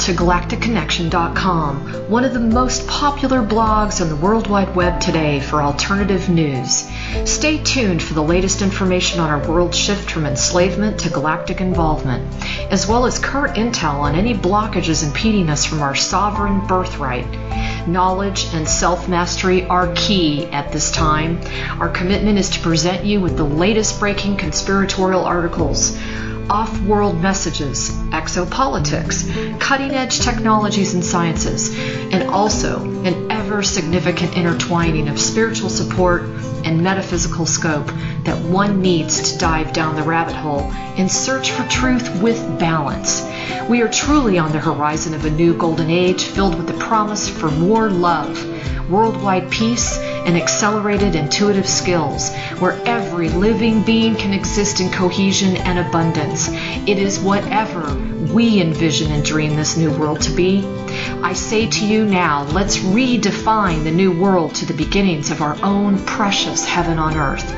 to galacticconnection.com, one of the most popular blogs on the World Wide Web today for alternative news. Stay tuned for the latest information on our world shift from enslavement to galactic involvement, as well as current intel on any blockages impeding us from our sovereign birthright. Knowledge and self-mastery are key at this time. Our commitment is to present you with the latest breaking conspiratorial articles, off-world messages, exopolitics, cutting-edge technologies and sciences, and also an ever-significant intertwining of spiritual support and metaphysical scope that one needs to dive down the rabbit hole in search for truth with balance. We are truly on the horizon of a new golden age filled with the promise for more love, worldwide peace, and accelerated intuitive skills, where every living being can exist in cohesion and abundance. It is whatever we envision and dream this new world to be. I say to you now, let's redefine the new world to the beginnings of our own precious heaven on earth.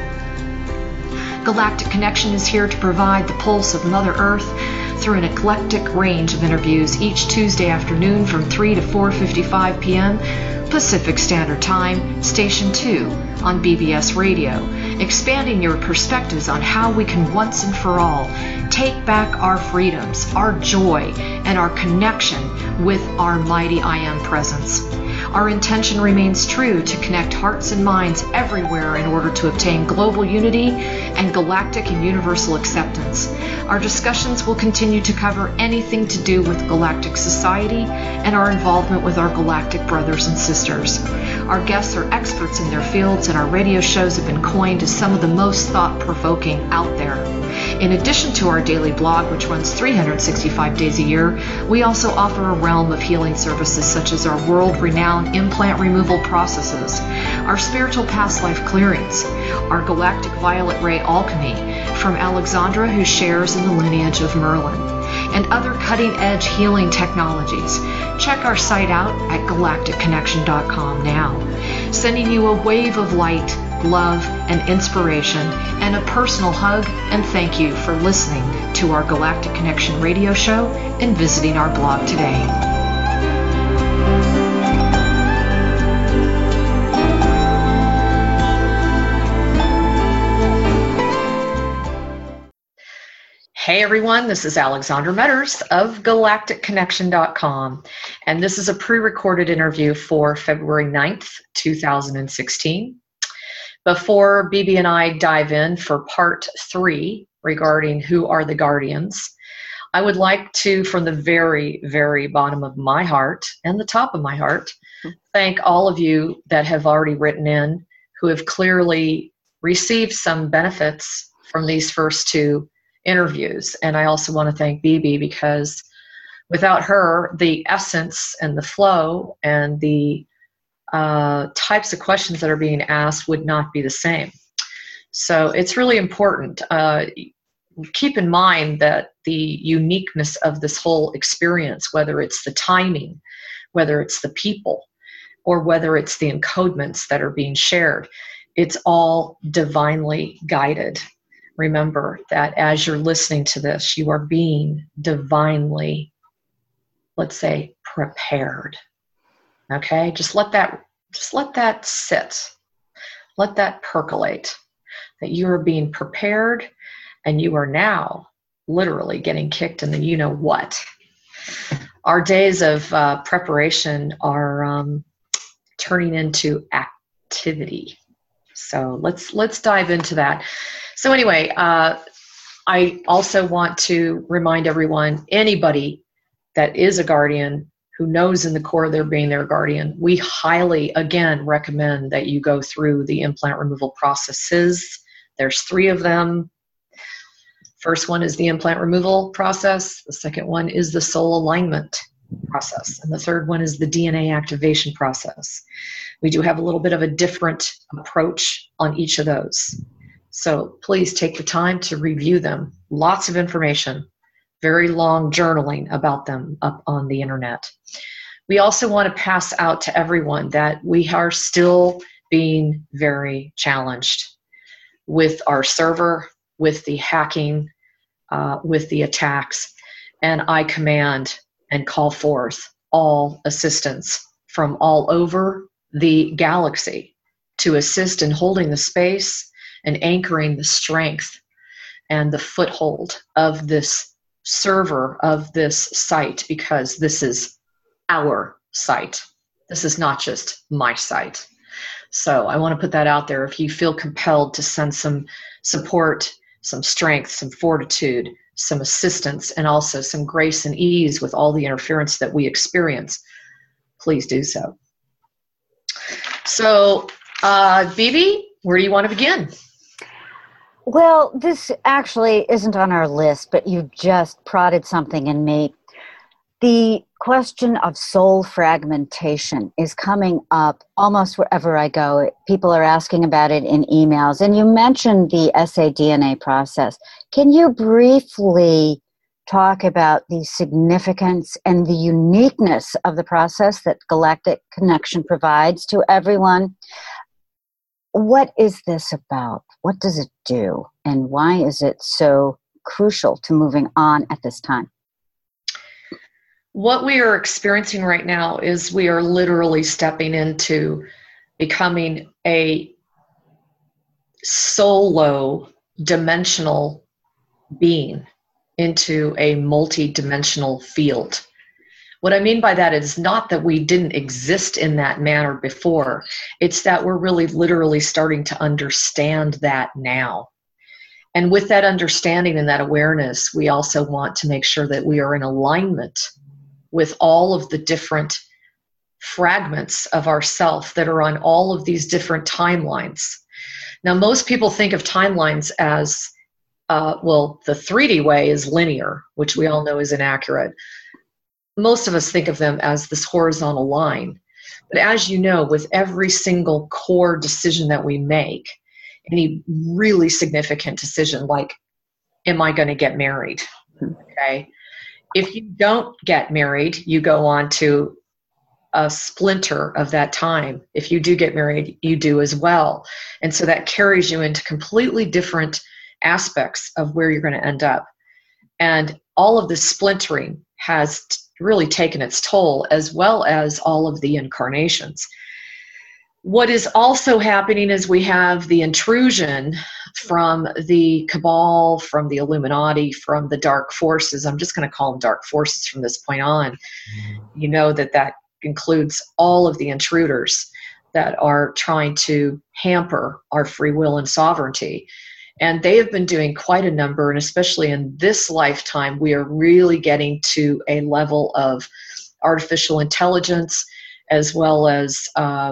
Galactic Connection is here to provide the pulse of Mother Earth through an eclectic range of interviews each Tuesday afternoon from 3 to 4:55 p.m. Pacific Standard Time, Station 2 on BBS Radio, expanding your perspectives on how we can once and for all take back our freedoms, our joy, and our connection with our mighty I Am presence. Our intention remains true to connect hearts and minds everywhere in order to obtain global unity and galactic and universal acceptance. Our discussions will continue to cover anything to do with galactic society and our involvement with our galactic brothers and sisters. Our guests are experts in their fields, and our radio shows have been coined as some of the most thought-provoking out there. In addition to our daily blog, which runs 365 days a year, we also offer a realm of healing services such as our world-renowned implant removal processes, our spiritual past life clearings, our galactic violet ray alchemy from Alexandra, who shares in the lineage of Merlin, and other cutting-edge healing technologies. Check our site out at galacticconnection.com now, sending you a wave of light, love, and inspiration, and a personal hug and thank you for listening to our Galactic Connection radio show and visiting our blog today. Hey everyone, this is Alexandra Metters of galacticconnection.com, and this is a pre-recorded interview for February 9th, 2016. Before BB and I dive in for part 3 regarding who are the Guardians, I would like to, from the very, very bottom of my heart and the top of my heart, thank all of you that have already written in, who have clearly received some benefits from these first 2 interviews. And I also want to thank BB, because without her, the essence and the flow and the types of questions that are being asked would not be the same. So it's really important. Keep in mind that the uniqueness of this whole experience, whether it's the timing, whether it's the people, or whether it's the encodements that are being shared, it's all divinely guided. Remember that as you're listening to this, you are being divinely, let's say, prepared. Okay? Just let that sit. Let that percolate. That you are being prepared, and you are now literally getting kicked in the you-know-what. Our days of preparation are turning into activity. So let's dive into that. So anyway, I also want to remind everyone, anybody that is a guardian who knows in the core of their being their guardian, we highly, again, recommend that you go through the implant removal processes. There's 3 of them. First one is the implant removal process. The second one is the soul alignment process. And the third one is the DNA activation process. We do have a little bit of a different approach on each of those. So please take the time to review them. Lots of information, very long journaling about them up on the internet. We also want to pass out to everyone that we are still being very challenged with our server, with the hacking, with the attacks. And I command and call forth all assistance from all over the galaxy to assist in holding the space and anchoring the strength and the foothold of this server, of this site, because this is our site. This is not just my site. So I want to put that out there. If you feel compelled to send some support, some strength, some fortitude, some assistance, and also some grace and ease with all the interference that we experience, please do so. So, Vivi, where do you want to begin? Well, this actually isn't on our list, but you just prodded something in me. The question of soul fragmentation is coming up almost wherever I go. People are asking about it in emails. And you mentioned the saDNA process. Can you briefly talk about the significance and the uniqueness of the process that Galactic Connection provides to everyone? What is this about? What does it do? And why is it so crucial to moving on at this time? What we are experiencing right now is we are literally stepping into becoming a solo dimensional being into a multi-dimensional field. What I mean by that is not that we didn't exist in that manner before. It's that we're really literally starting to understand that now. And with that understanding and that awareness, we also want to make sure that we are in alignment with all of the different fragments of ourself that are on all of these different timelines. Now, most people think of timelines as, well, the 3D way is linear, which we all know is inaccurate. Most of us think of them as this horizontal line. But as you know, with every single core decision that we make, any really significant decision like, am I going to get married? Okay. If you don't get married, you go on to a splinter of that time. If you do get married, you do as well. And so that carries you into completely different aspects of where you're going to end up. And all of this splintering has really taken its toll, as well as all of the incarnations. What is also happening is we have the intrusion from the cabal, from the Illuminati, from the dark forces. I'm just going to call them dark forces from this point on. You know that includes all of the intruders that are trying to hamper our free will and sovereignty. And they have been doing quite a number, and especially in this lifetime, we are really getting to a level of artificial intelligence, as well as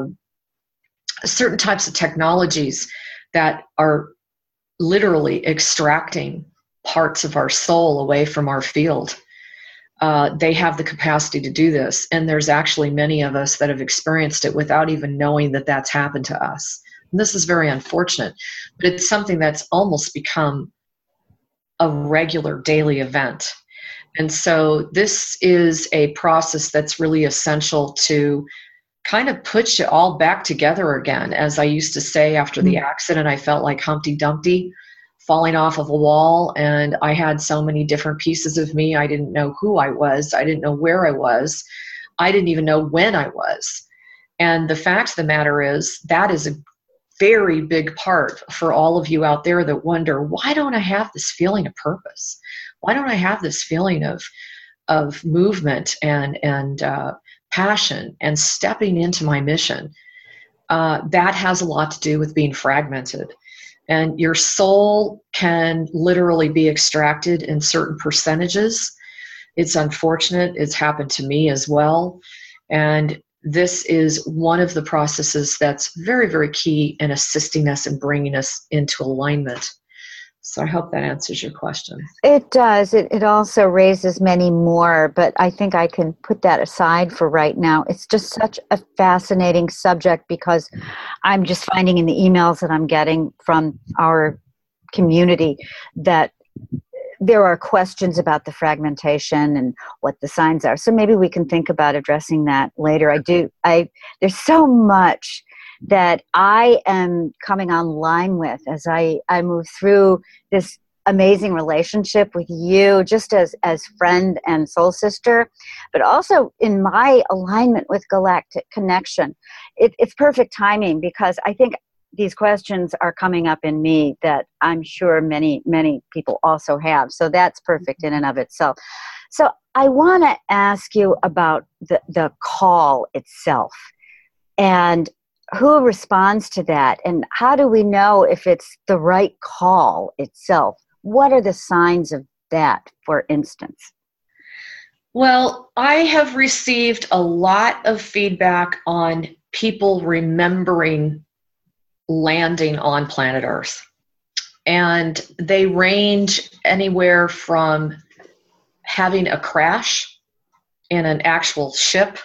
certain types of technologies that are literally extracting parts of our soul away from our field. They have the capacity to do this, and there's actually many of us that have experienced it without even knowing that that's happened to us. And this is very unfortunate, but it's something that's almost become a regular daily event. And so this is a process that's really essential to kind of put you all back together again. As I used to say, after the accident, I felt like Humpty Dumpty falling off of a wall, and I had so many different pieces of me. I didn't know who I was. I didn't know where I was. I didn't even know when I was. And the fact of the matter is, that is a very big part for all of you out there that wonder, why don't I have this feeling of purpose? Why don't I have this feeling of movement and passion and stepping into my mission? That has a lot to do with being fragmented. And your soul can literally be extracted in certain percentages. It's unfortunate. It's happened to me as well. And this is one of the processes that's very, very key in assisting us and bringing us into alignment. So I hope that answers your question. It does. It also raises many more, but I think I can put that aside for right now. It's just such a fascinating subject because I'm just finding in the emails that I'm getting from our community that there are questions about the fragmentation and what the signs are. So maybe we can think about addressing that later. There's so much that I am coming online with as I move through this amazing relationship with you, just as friend and soul sister, but also in my alignment with Galactic Connection. It's perfect timing, because I think these questions are coming up in me that I'm sure many, many people also have. So that's perfect in and of itself. So I want to ask you about the call itself, and who responds to that, and how do we know if it's the right call itself? What are the signs of that, for instance? Well, I have received a lot of feedback on people remembering landing on planet Earth. And they range anywhere from having a crash in an actual ship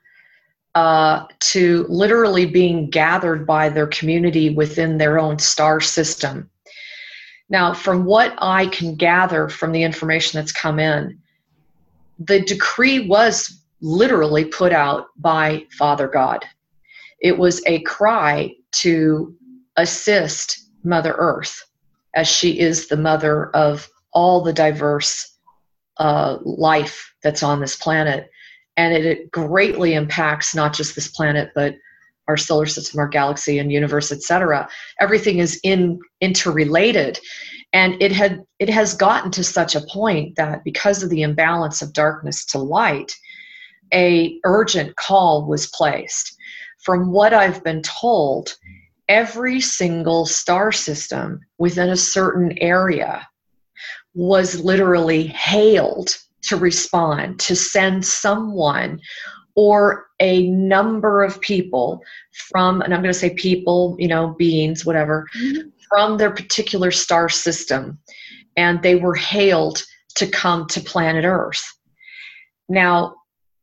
to literally being gathered by their community within their own star system. Now, from what I can gather from the information that's come in, the decree was literally put out by Father God. It was a cry to assist Mother Earth, as she is the mother of all the diverse life that's on this planet. And it greatly impacts not just this planet, but our solar system, our galaxy and universe, etc. Everything is interrelated. And it has gotten to such a point that because of the imbalance of darkness to light, a urgent call was placed. From what I've been told, every single star system within a certain area was literally hailed to respond, to send someone or a number of people from, and I'm going to say people, beings, whatever, from their particular star system. And they were hailed to come to planet Earth. Now,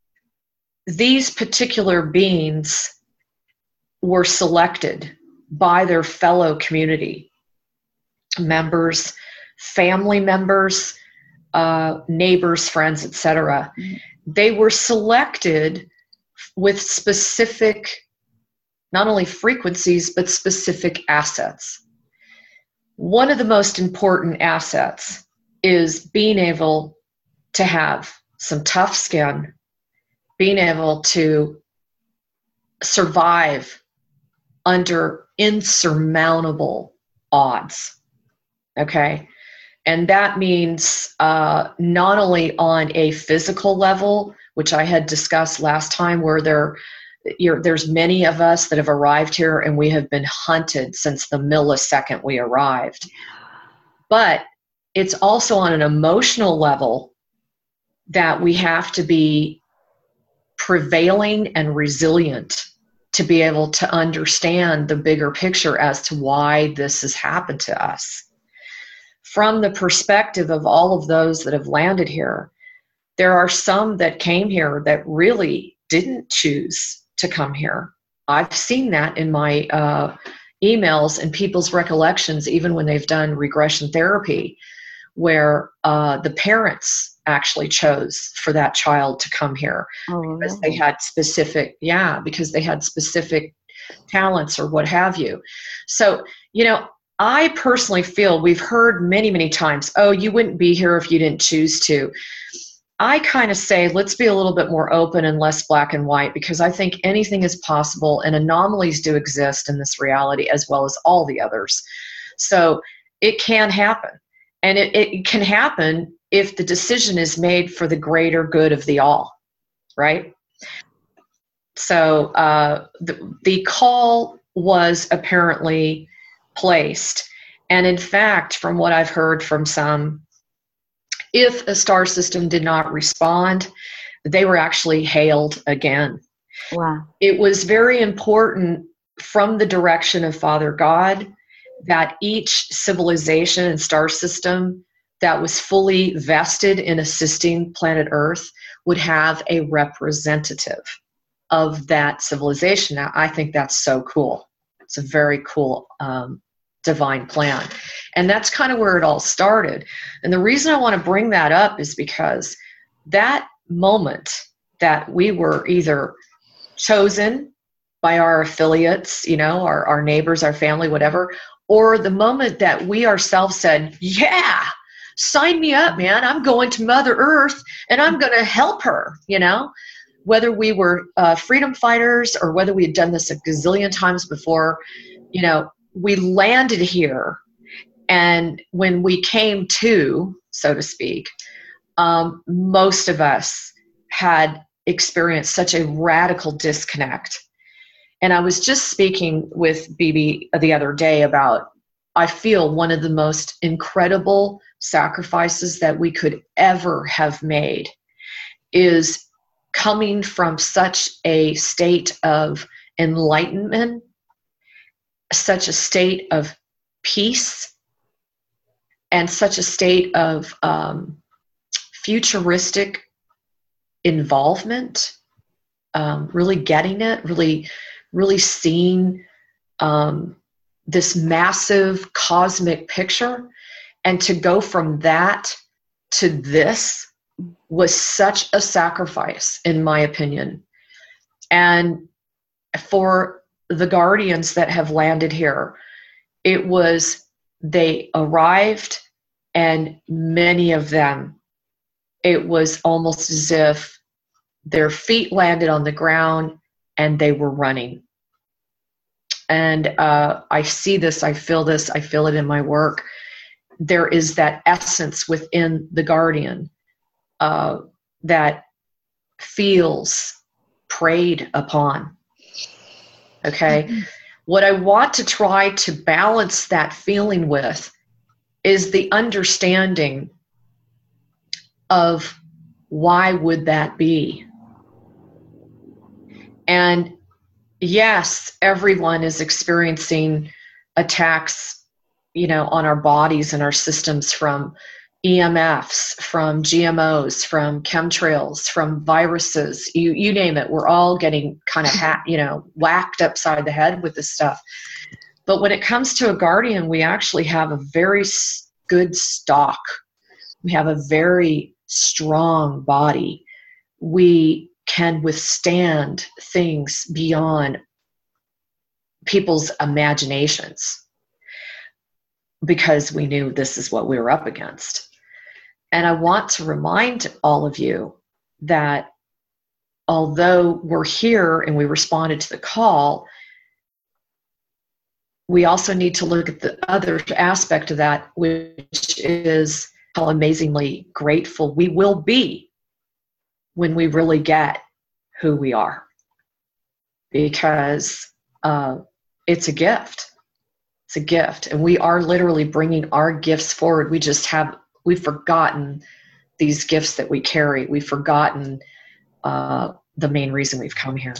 these particular beings were selected by their fellow community members, family members, neighbors, friends, etc. They were selected with specific, not only frequencies, but specific assets. One of the most important assets is being able to have some tough skin, being able to survive under insurmountable odds, okay? And that means not only on a physical level, which I had discussed last time, where there's many of us that have arrived here and we have been hunted since the millisecond we arrived. But it's also on an emotional level that we have to be prevailing and resilient to be able to understand the bigger picture as to why this has happened to us. From the perspective of all of those that have landed here, there are some that came here that really didn't choose to come here. I've seen that in my emails and people's recollections, even when they've done regression therapy, where the parents actually chose for that child to come here because they had specific, because they had specific talents or what have you. So, I personally feel we've heard many, many times, oh, you wouldn't be here if you didn't choose to. I kind of say, let's be a little bit more open and less black and white, because I think anything is possible and anomalies do exist in this reality as well as all the others. So it can happen. And it can happen if the decision is made for the greater good of the all, right? So the call was apparently placed. And in fact, from what I've heard from some, if a star system did not respond, they were actually hailed again. Wow. It was very important from the direction of Father God that each civilization and star system that was fully vested in assisting planet Earth would have a representative of that civilization. Now, I think that's so cool. It's a very cool divine plan. And that's kind of where it all started. And the reason I want to bring that up is because that moment that we were either chosen by our affiliates, our neighbors, our family, whatever, or the moment that we ourselves said, yeah, sign me up, man. I'm going to Mother Earth and I'm going to help her, whether we were freedom fighters or whether we had done this a gazillion times before, we landed here. And when we came to, so to speak, most of us had experienced such a radical disconnect. And I was just speaking with BB the other day about, I feel one of the most incredible sacrifices that we could ever have made is coming from such a state of enlightenment, such a state of peace, and such a state of futuristic involvement, really getting it, really seeing this massive cosmic picture. And to go from that to this was such a sacrifice, in my opinion. And for the Guardians that have landed here, they arrived, and many of them, it was almost as if their feet landed on the ground and they were running. And I see this, I feel it in my work. There is that essence within the Guardian that feels preyed upon. Okay? Mm-hmm. What I want to try to balance that feeling with is the understanding of why would that be? And yes, everyone is experiencing attacks, on our bodies and our systems from EMFs, from GMOs, from chemtrails, from viruses, you name it. We're all getting kind of, whacked upside the head with this stuff. But when it comes to a Guardian, we actually have a very good stock. We have a very strong body. We can withstand things beyond people's imaginations because we knew this is what we were up against. And I want to remind all of you that although we're here and we responded to the call, we also need to look at the other aspect of that, which is how amazingly grateful we will be when we really get who we are. Because it's a gift. It's a gift. And we are literally bringing our gifts forward. We've forgotten these gifts that we carry. We've forgotten the main reason we've come here.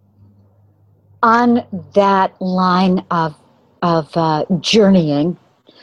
On that line of journeying,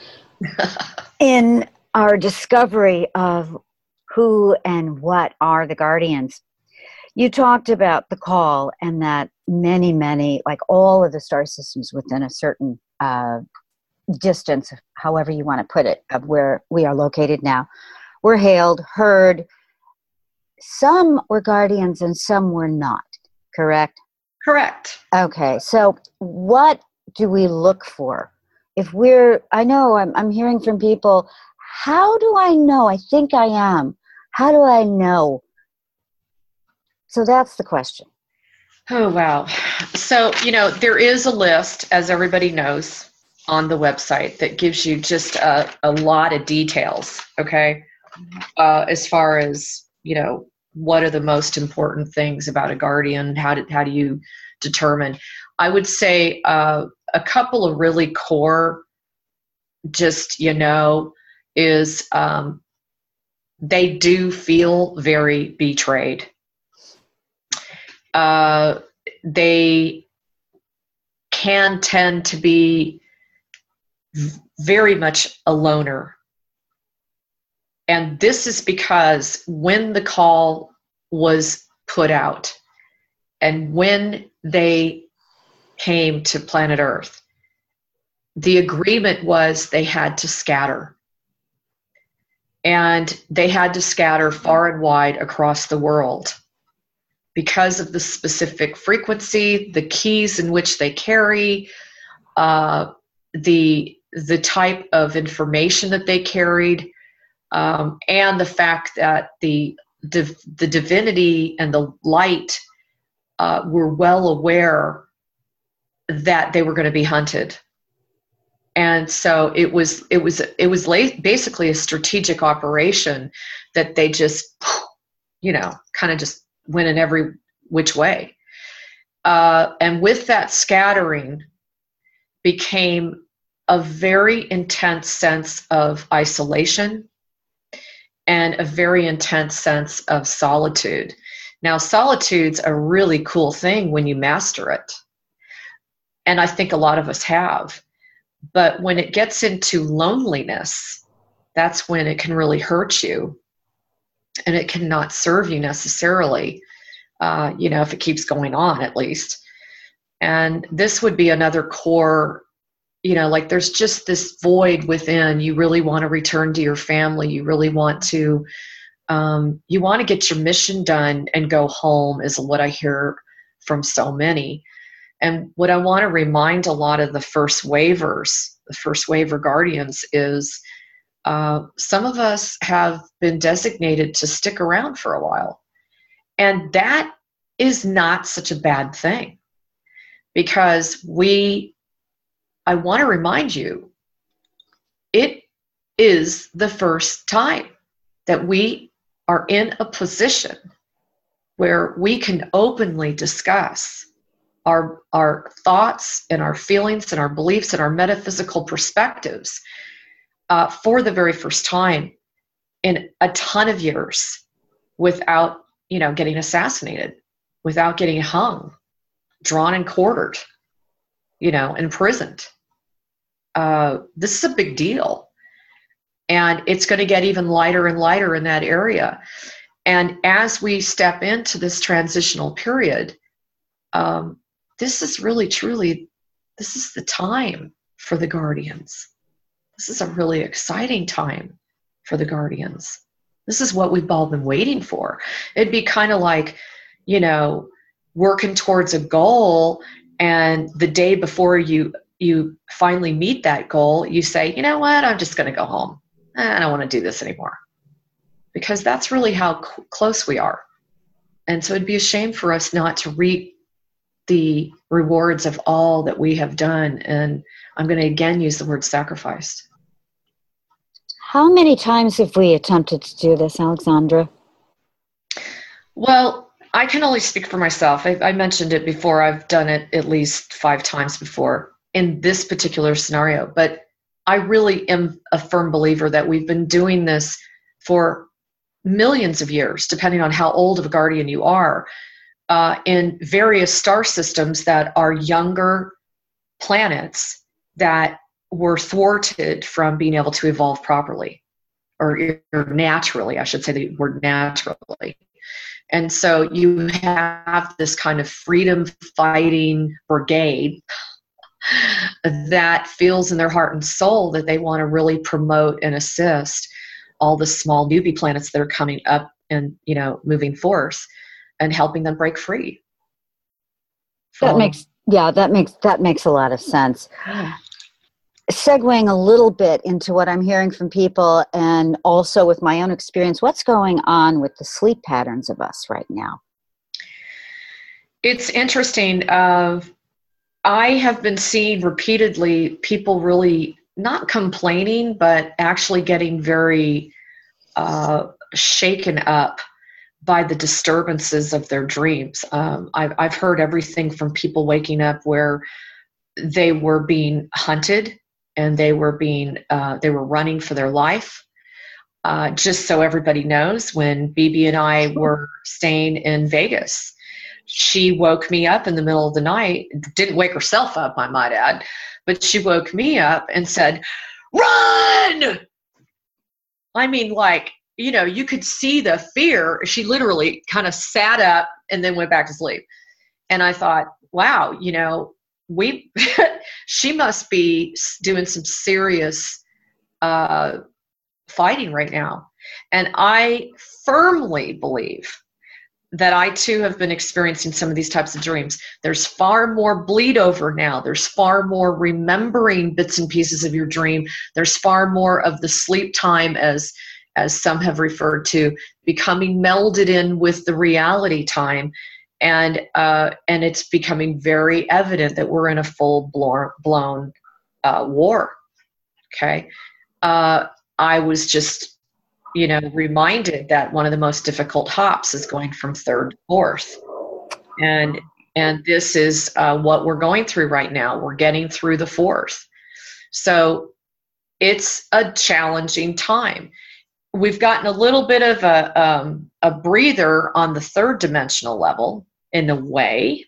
in our discovery of who and what are the Guardians, you talked about the call and that many, like all of the star systems within a certain distance, however you want to put it, of where we are located now, were hailed, heard. Some were Guardians and some were not, correct? Correct. Okay, so what do we look for? I know I'm hearing from people, how do I know? I think I am. How do I know? So that's the question. Oh, wow. So, there is a list, as everybody knows, on the website that gives you just a lot of details, okay? As far as, what are the most important things about a Guardian? How do you determine? I would say a couple of really core, just, is they do feel very betrayed. They can tend to be very much a loner. And this is because when the call was put out and when they came to planet Earth, the agreement was they had to scatter. And they had to scatter far and wide across the world because of the specific frequency, the keys in which they carry, the type of information that they carried, and the fact that the divinity and the light were well aware that they were going to be hunted. And so it was basically a strategic operation that they just, kind of just went in every which way. And with that scattering became a very intense sense of isolation and a very intense sense of solitude. Now, solitude's a really cool thing when you master it. And I think a lot of us have. But when it gets into loneliness, that's when it can really hurt you. And it cannot serve you necessarily, if it keeps going on, at least. And this would be another core, there's just this void within. You really want to return to your family. You really want to, get your mission done and go home, is what I hear from so many. And what I want to remind a lot of the first waiver guardians is some of us have been designated to stick around for a while. And that is not such a bad thing, because I want to remind you, it is the first time that we are in a position where we can openly discuss our thoughts and our feelings and our beliefs and our metaphysical perspectives for the very first time in a ton of years, without getting assassinated, without getting hung, drawn and quartered, imprisoned. This is a big deal, and it's going to get even lighter and lighter in that area. And as we step into this transitional period, this is really, truly, this is the time for the guardians. This is a really exciting time for the guardians. This is what we've all been waiting for. It'd be kind of like, working towards a goal, and the day before you finally meet that goal, you say, you know what, I'm just going to go home. I don't want to do this anymore. Because that's really how close we are. And so it'd be a shame for us not to reap the rewards of all that we have done. And I'm going to again use the word sacrificed. How many times have we attempted to do this, Alexandra? Well, I can only speak for myself. I mentioned it before. I've done it at least 5 times before in this particular scenario. But I really am a firm believer that we've been doing this for millions of years, depending on how old of a guardian you are, in various star systems that are younger planets that were thwarted from being able to evolve properly, or naturally, I should say the word naturally. And so you have this kind of freedom fighting brigade that feels in their heart and soul that they want to really promote and assist all the small newbie planets that are coming up and, moving forth, and helping them break free. That makes a lot of sense. Yeah. Segueing a little bit into what I'm hearing from people, and also with my own experience, what's going on with the sleep patterns of us right now? It's interesting. I have been seeing repeatedly people really not complaining, but actually getting very shaken up by the disturbances of their dreams. I've heard everything from people waking up where they were being hunted, and they were running for their life. Just so everybody knows, when BB and I were staying in Vegas, she woke me up in the middle of the night. Didn't wake herself up, I might add, but she woke me up and said, "Run!" I mean, you could see the fear. She literally kind of sat up and then went back to sleep. And I thought, wow, she must be doing some serious fighting right now. And I firmly believe that I too have been experiencing some of these types of dreams. There's far more bleed over now. There's far more remembering bits and pieces of your dream. There's far more of the sleep time, as some have referred to, becoming melded in with the reality time. And it's becoming very evident that we're in a full-blown war. Okay. I was just, reminded that one of the most difficult hops is going from third to fourth. And this is what we're going through right now. We're getting through the fourth. So it's a challenging time. We've gotten a little bit of a breather on the third dimensional level in a way,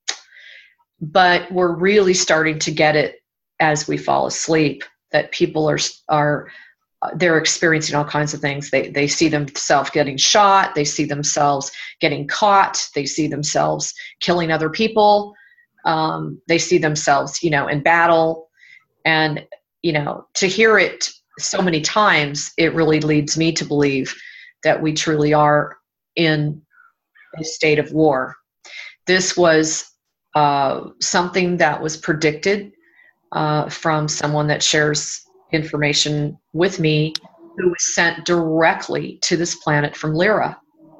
but we're really starting to get it as we fall asleep, that people they're experiencing all kinds of things. They see themselves getting shot. They see themselves getting caught. They see themselves killing other people. They see themselves, in battle. And, to hear it so many times, it really leads me to believe that we truly are in a state of war. This was something that was predicted from someone that shares information with me, who was sent directly to this planet from Lyra.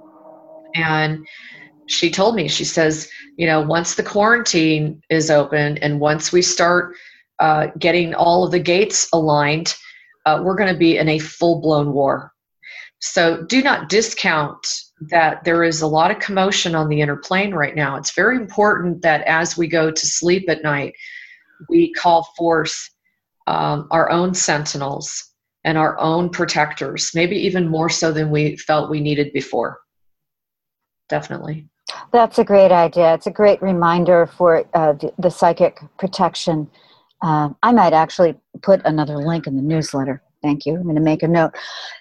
And she told me, she says, once the quarantine is open and once we start getting all of the gates aligned, we're going to be in a full-blown war. So do not discount that there is a lot of commotion on the inner plane right now. It's very important that as we go to sleep at night, we call forth our own sentinels and our own protectors, maybe even more so than we felt we needed before. Definitely. That's a great idea. It's a great reminder for the psychic protection. I might actually put another link in the newsletter. Thank you. I'm going to make a note.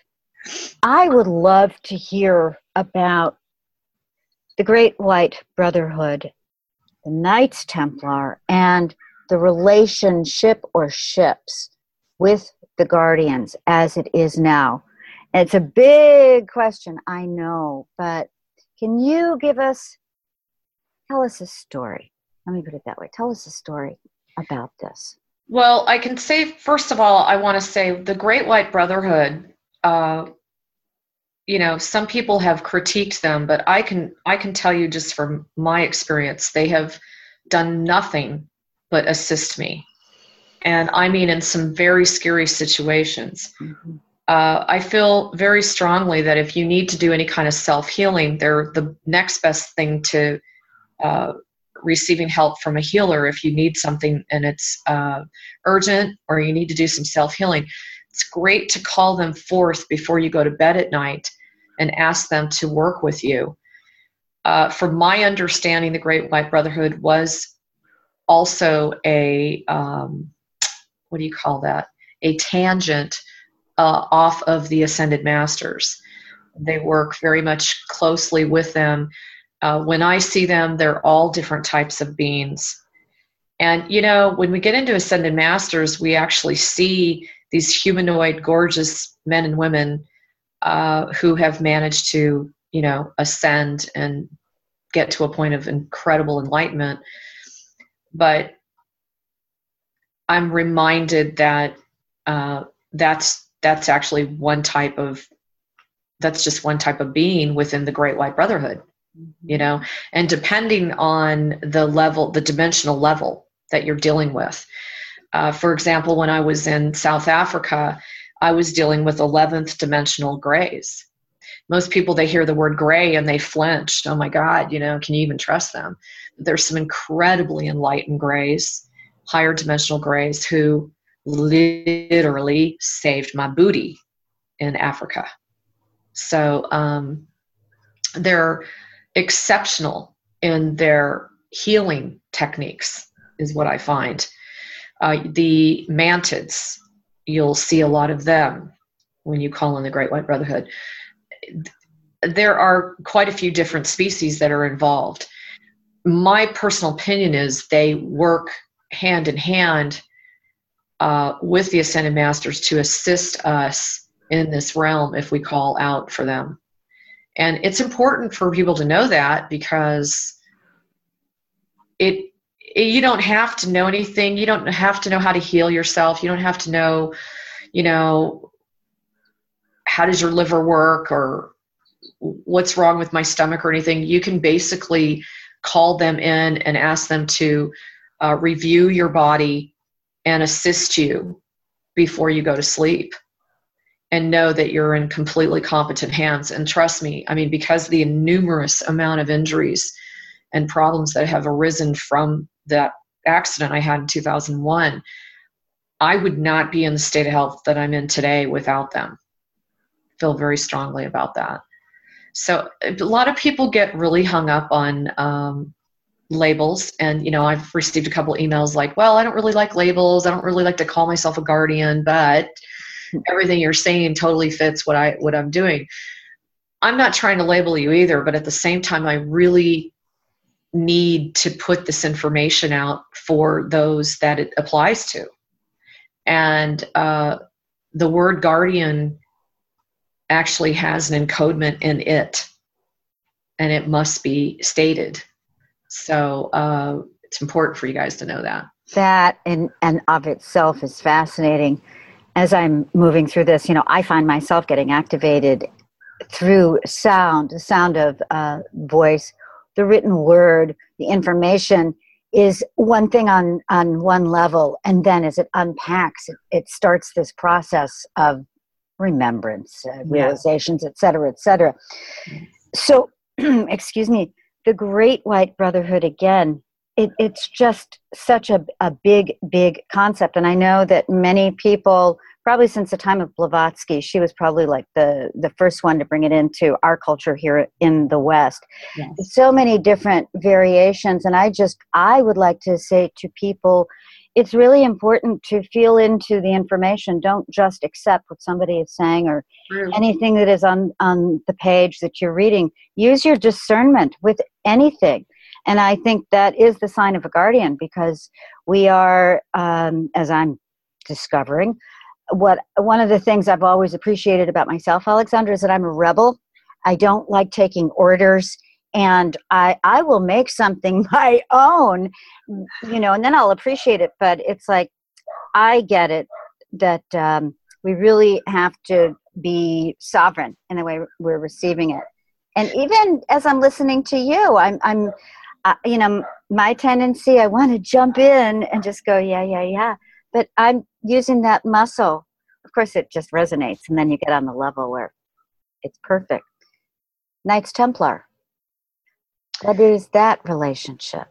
I would love to hear about the Great White Brotherhood, the Knights Templar, and the relationship or ships with the Guardians as it is now. And it's a big question, I know, but can you tell us a story? Let me put it that way. Tell us a story about this. Well, I can say, first of all, I want to say the Great White Brotherhood, some people have critiqued them, but I can tell you just from my experience, they have done nothing but assist me. And I mean, in some very scary situations. Mm-hmm. I feel very strongly that if you need to do any kind of self-healing, they're the next best thing to receiving help from a healer. If you need something and it's urgent, or you need to do some self-healing, it's great to call them forth before you go to bed at night and ask them to work with you. From my understanding, the Great White Brotherhood was also a tangent off of the Ascended Masters. They work very much closely with them. When I see them, they're all different types of beings. And, when we get into Ascended Masters, we actually see these humanoid, gorgeous men and women who have managed to, ascend and get to a point of incredible enlightenment. But I'm reminded that that's actually that's just one type of being within the Great White Brotherhood, and depending on the dimensional level that you're dealing with. For example, when I was in South Africa, I was dealing with 11th dimensional grays. Most people, they hear the word gray and they flinch. Oh my God, can you even trust them? There's some incredibly enlightened grays, higher dimensional grays, who literally saved my booty in Africa. So they're exceptional in their healing techniques, is what I find. The mantids, you'll see a lot of them when you call on the Great White Brotherhood. There are quite a few different species that are involved. My personal opinion is they work hand in hand with the Ascended Masters to assist us in this realm if we call out for them. And it's important for people to know that, because you don't have to know anything. You don't have to know how to heal yourself. You don't have to know, how does your liver work or what's wrong with my stomach or anything. You can basically call them in and ask them to review your body and assist you before you go to sleep, and know that you're in completely competent hands. And trust me, I mean, because the numerous amount of injuries and problems that have arisen from that accident I had in 2001, I would not be in the state of health that I'm in today without them. Feel very strongly about that. So a lot of people get really hung up on labels. And, I've received a couple emails like, well, I don't really like labels. I don't really like to call myself a guardian, but everything you're saying totally fits what I'm doing. I'm not trying to label you either, but at the same time, I really need to put this information out for those that it applies to. And the word guardian actually has an encodement in it, and it must be stated. So it's important for you guys to know that. That in and of itself is fascinating. As I'm moving through this, I find myself getting activated through sound, the sound of voice, the written word, the information is one thing on one level. And then as it unpacks, it starts this process of remembrance, realizations, et cetera, et cetera. So, excuse me, the Great White Brotherhood, again, it's just such a big, big concept. And I know that many people, probably since the time of Blavatsky, she was probably like the first one to bring it into our culture here in the West. Yes. So many different variations. And I would like to say to people, it's really important to feel into the information. Don't just accept what somebody is saying or anything that is on the page that you're reading. Use your discernment with anything. And I think that is the sign of a guardian, because we are, as I'm discovering, one of the things I've always appreciated about myself, Alexandra, is that I'm a rebel. I don't like taking orders, and I will make something my own, and then I'll appreciate it. But it's like, I get it that we really have to be sovereign in the way we're receiving it. And even as I'm listening to you, I'm my tendency, I want to jump in and just go, yeah. But I'm using that muscle. Of course, it just resonates, and then you get on the level where it's perfect. Knights Templar. What is that relationship?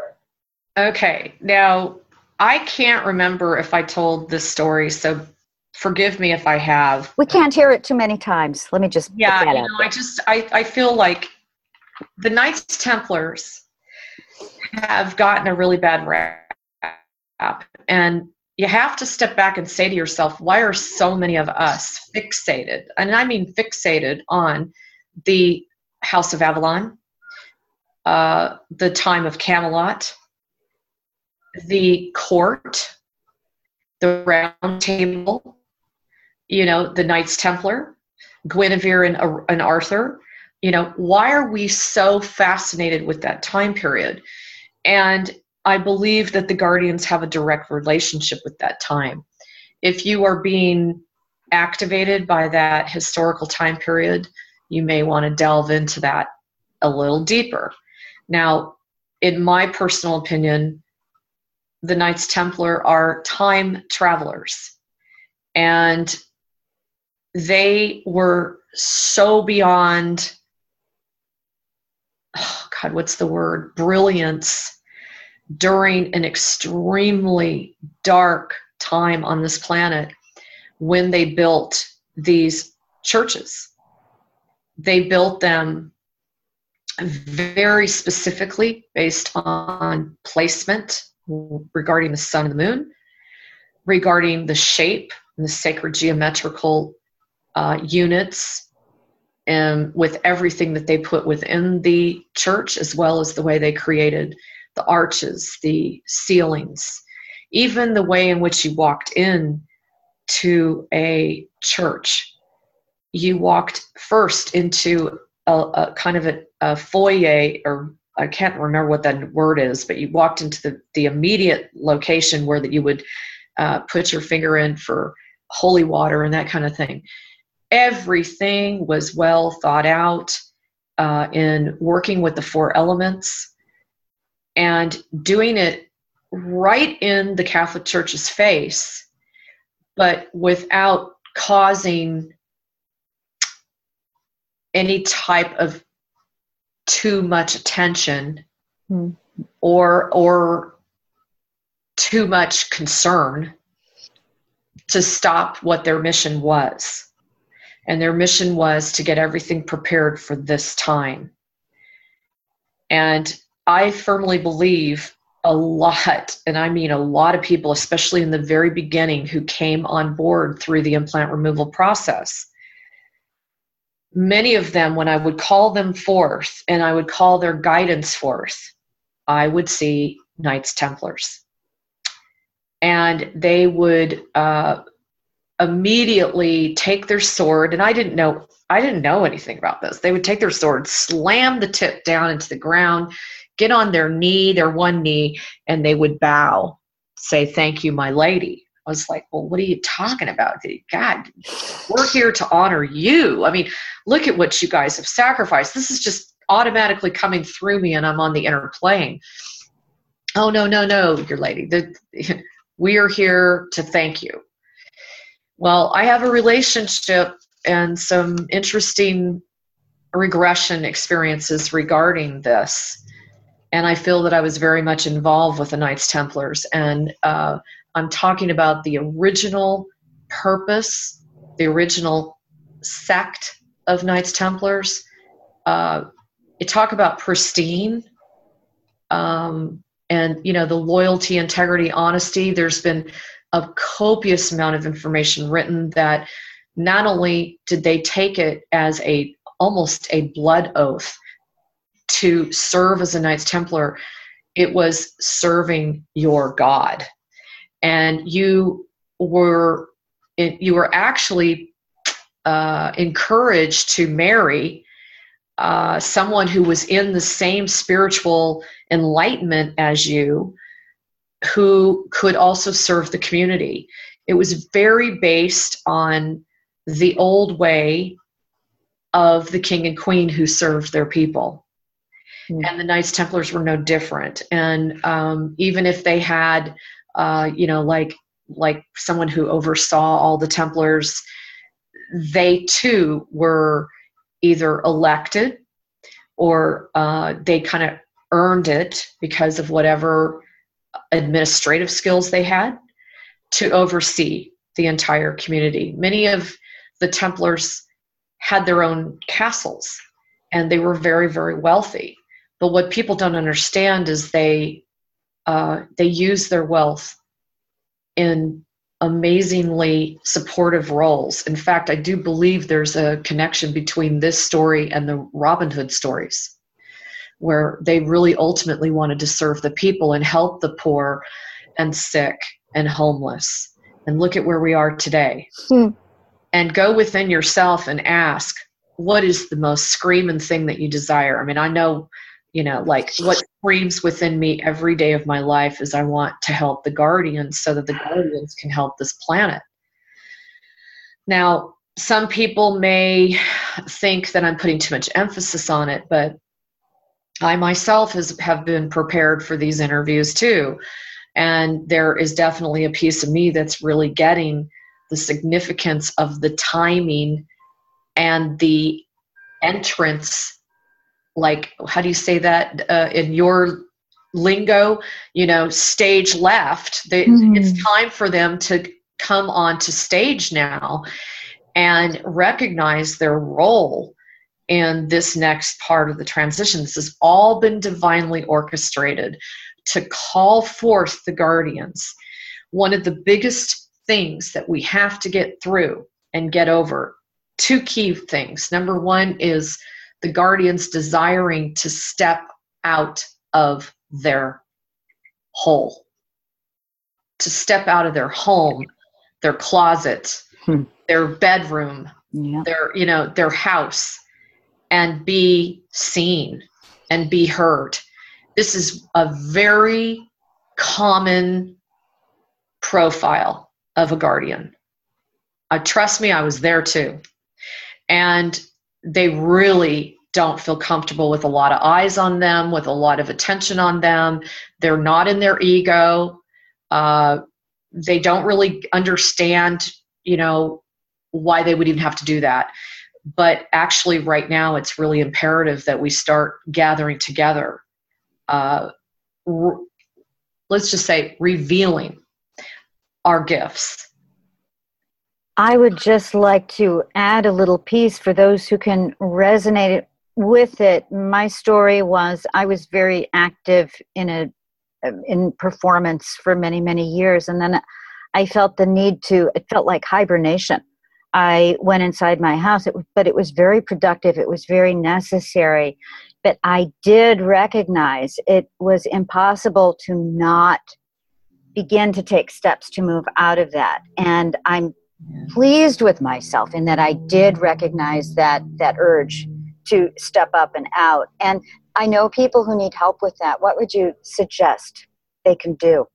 Okay. Now, I can't remember if I told this story, so forgive me if I have. We can't hear it too many times. Let me just put that out. I feel like the Knights Templars have gotten a really bad rap, and you have to step back and say to yourself, why are so many of us fixated, and I mean fixated, on the House of Avalon, the time of Camelot, the court, the Round Table, the Knights Templar, Guinevere and Arthur. Why are we so fascinated with that time period? And I believe that the guardians have a direct relationship with that time. If you are being activated by that historical time period, you may want to delve into that a little deeper. Now, in my personal opinion, the Knights Templar are time travelers, and they were so beyond, brilliance during an extremely dark time on this planet when they built these churches. They built them very specifically based on placement regarding the sun and the moon, regarding the shape and the sacred geometrical units, and with everything that they put within the church, as well as the way they created the arches, the ceilings, even the way in which you walked in to a church. You walked first into a kind of a foyer, or I can't remember what that word is, but you walked into the immediate location where that you would put your finger in for holy water and that kind of thing. Everything was well thought out in working with the four elements and doing it right in the Catholic Church's face, but without causing any type of too much attention or too much concern to stop what their mission was. And their mission was to get everything prepared for this time. And I firmly believe a lot, and I mean a lot of people, especially in the very beginning, who came on board through the implant removal process, many of them, when I would call them forth and I would call their guidance forth, I would see Knights Templars. And they would immediately take their sword, and I didn't know anything about this. They would take their sword, slam the tip down into the ground, get on their one knee, and they would bow, say, "Thank you, my lady." I was like, well, what are you talking about? God, we're here to honor you. I mean, look at what you guys have sacrificed. This is just automatically coming through me, and I'm on the inner plane. Oh, no, your lady. We are here to thank you. Well, I have a relationship and some interesting regression experiences regarding this. And I feel that I was very much involved with the Knights Templars. And I'm talking about the original purpose, the original sect of Knights Templars. You talk about pristine, and the loyalty, integrity, honesty. There's been a copious amount of information written that not only did they take it as almost a blood oath to serve as a Knights Templar, it was serving your God. And you were actually encouraged to marry someone who was in the same spiritual enlightenment as you, who could also serve the community. It was very based on the old way of the king and queen who served their people. And the Knights Templars were no different. And even if they had, like someone who oversaw all the Templars, they too were either elected or they kind of earned it because of whatever administrative skills they had to oversee the entire community. Many of the Templars had their own castles, and they were very, very wealthy. But what people don't understand is they use their wealth in amazingly supportive roles. In fact, I do believe there's a connection between this story and the Robin Hood stories, where they really ultimately wanted to serve the people and help the poor and sick and homeless. And look at where we are today. And go within yourself and ask, what is the most screaming thing that you desire? I mean, I know, like what screams within me every day of my life is I want to help the Guardians so that the Guardians can help this planet. Now, some people may think that I'm putting too much emphasis on it, but I myself have been prepared for these interviews too. And there is definitely a piece of me that's really getting the significance of the timing and the entrance. Like, how do you say that in your lingo? Stage left. It's time for them to come onto stage now and recognize their role in this next part of the transition. This has all been divinely orchestrated to call forth the Guardians. One of the biggest things that we have to get through and get over, two key things. Number one is the Guardians desiring to step out of their hole, to step out of their home, their closet, their bedroom, their house, and be seen and be heard. This is a very common profile of a guardian. Trust me, I was there too. And they really don't feel comfortable with a lot of eyes on them, with a lot of attention on them. They're not in their ego. They don't really understand, why they would even have to do that. But actually right now it's really imperative that we start gathering together. Let's just say revealing our gifts. I would just like to add a little piece for those who can resonate with it. My story was I was very active in performance for many, many years. And then I felt the need it felt like hibernation. I went inside my house, but it was very productive. It was very necessary. But I did recognize it was impossible to not begin to take steps to move out of that. And I'm pleased with myself in that I did recognize that urge to step up and out. And I know people who need help with that. What would you suggest they can do?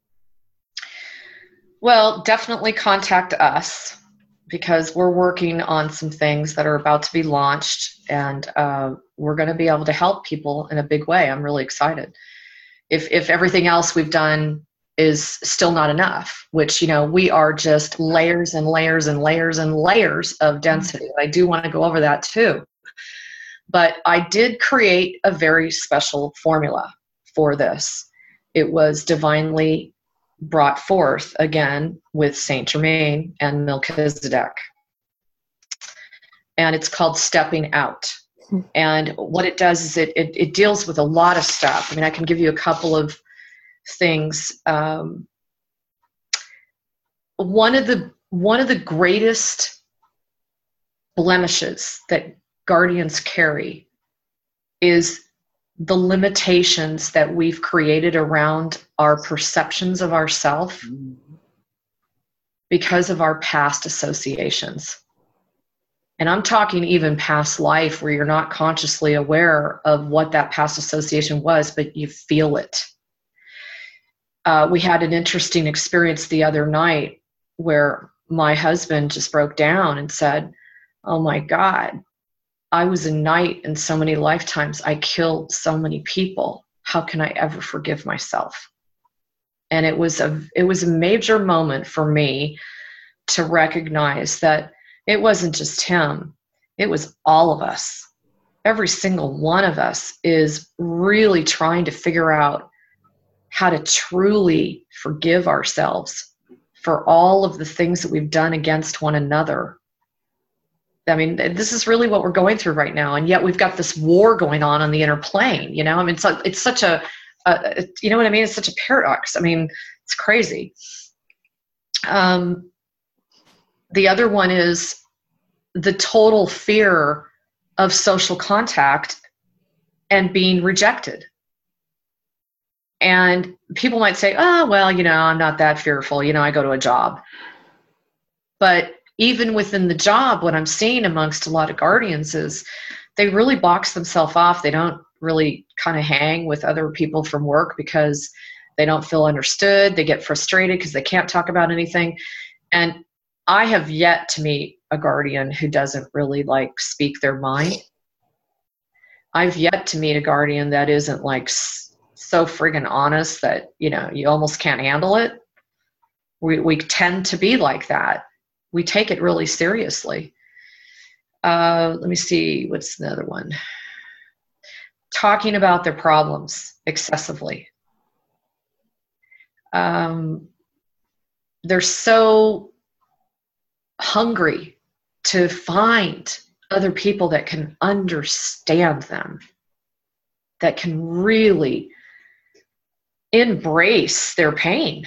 Well, definitely contact us, because we're working on some things that are about to be launched, and we're going to be able to help people in a big way. I'm really excited. If everything else we've done is still not enough, which, we are just layers and layers and layers and layers of density. I do want to go over that too. But I did create a very special formula for this. It was divinely brought forth again with Saint Germain and Melchizedek. And it's called Stepping Out. And what it does is it deals with a lot of stuff. I mean, I can give you a couple of things. One of the greatest blemishes that guardians carry is the limitations that we've created around our perceptions of ourselves because of our past associations. And I'm talking even past life, where you're not consciously aware of what that past association was, but you feel it. We had an interesting experience the other night where my husband just broke down and said, "Oh my God, I was a knight in so many lifetimes. I killed so many people. How can I ever forgive myself?" And it was a major moment for me to recognize that it wasn't just him. It was all of us. Every single one of us is really trying to figure out how to truly forgive ourselves for all of the things that we've done against one another. I mean, this is really what we're going through right now. And yet we've got this war going on the inner plane, I mean, it's such a you know what I mean? It's such a paradox. I mean, it's crazy. The other one is the total fear of social contact and being rejected. And people might say, "Oh, well, I'm not that fearful. I go to a job." But even within the job, what I'm seeing amongst a lot of guardians is they really box themselves off. They don't really kind of hang with other people from work because they don't feel understood. They get frustrated because they can't talk about anything. And I have yet to meet a guardian who doesn't really speak their mind. I've yet to meet a guardian that isn't so friggin' honest that, you almost can't handle it. We tend to be like that. We take it really seriously. Let me see, what's the other one? Talking about their problems excessively. They're so hungry to find other people that can understand them, that can really embrace their pain,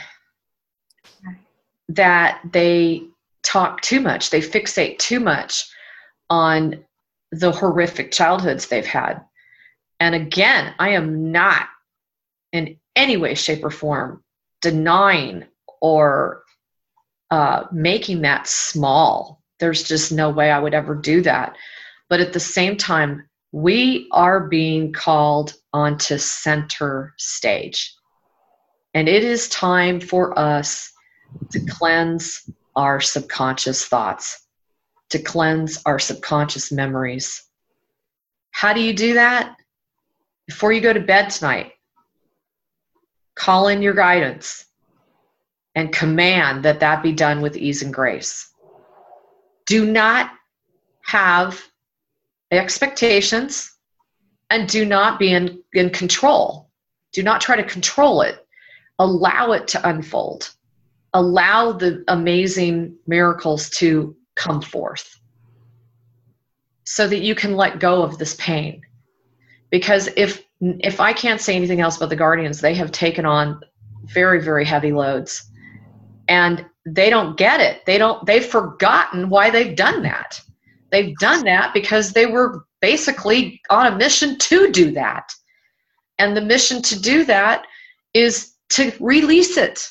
that they talk too much, they fixate too much on the horrific childhoods they've had. And again, I am not in any way, shape, or form denying or making that small. There's just no way I would ever do that. But at the same time, we are being called onto center stage. And it is time for us to cleanse our subconscious thoughts, to cleanse our subconscious memories. How do you do that? Before you go to bed tonight, call in your guidance and command that that be done with ease and grace. Do not have expectations and do not be in control. Do not try to control it. Allow it to unfold. Allow the amazing miracles to come forth so that you can let go of this pain. Because if I can't say anything else about the guardians, they have taken on very, very heavy loads. And they don't get it. They've forgotten why they've done that. They've done that because they were basically on a mission to do that. And the mission to do that is to release it.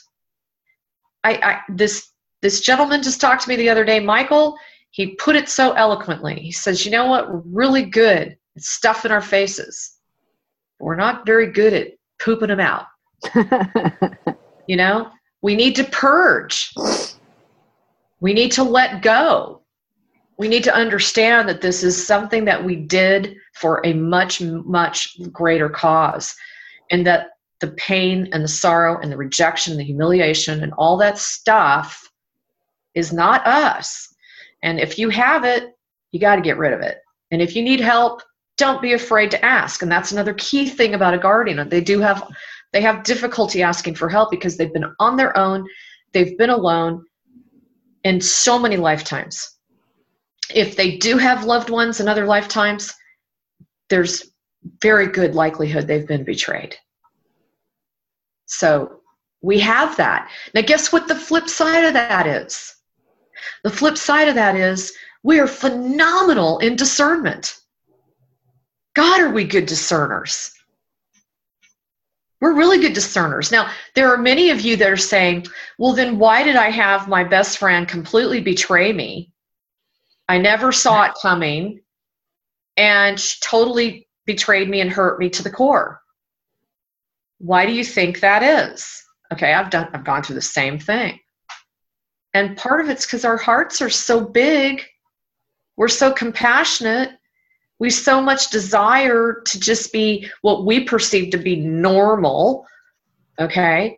This gentleman just talked to me the other day, Michael. He put it so eloquently. He says, you know what? We're really good at stuffing our faces. We're not very good at pooping them out. You know, we need to purge. We need to let go. We need to understand that this is something that we did for a much, much greater cause. And that the pain and the sorrow and the rejection, the humiliation and all that stuff is not us. And if you have it, you got to get rid of it. And if you need help, don't be afraid to ask. And that's another key thing about a guardian. They have difficulty asking for help because they've been on their own. They've been alone in so many lifetimes. If they do have loved ones in other lifetimes, there's very good likelihood they've been betrayed. So we have that. Now, guess what the flip side of that is? The flip side of that is we are phenomenal in discernment. God, are we good discerners? We're really good discerners. Now, there are many of you that are saying, well, then why did I have my best friend completely betray me? I never saw it coming, and she totally betrayed me and hurt me to the core. Why do you think that is? Okay, I've gone through the same thing. And part of it's because our hearts are so big. We're so compassionate. We so much desire to just be what we perceive to be normal. Okay?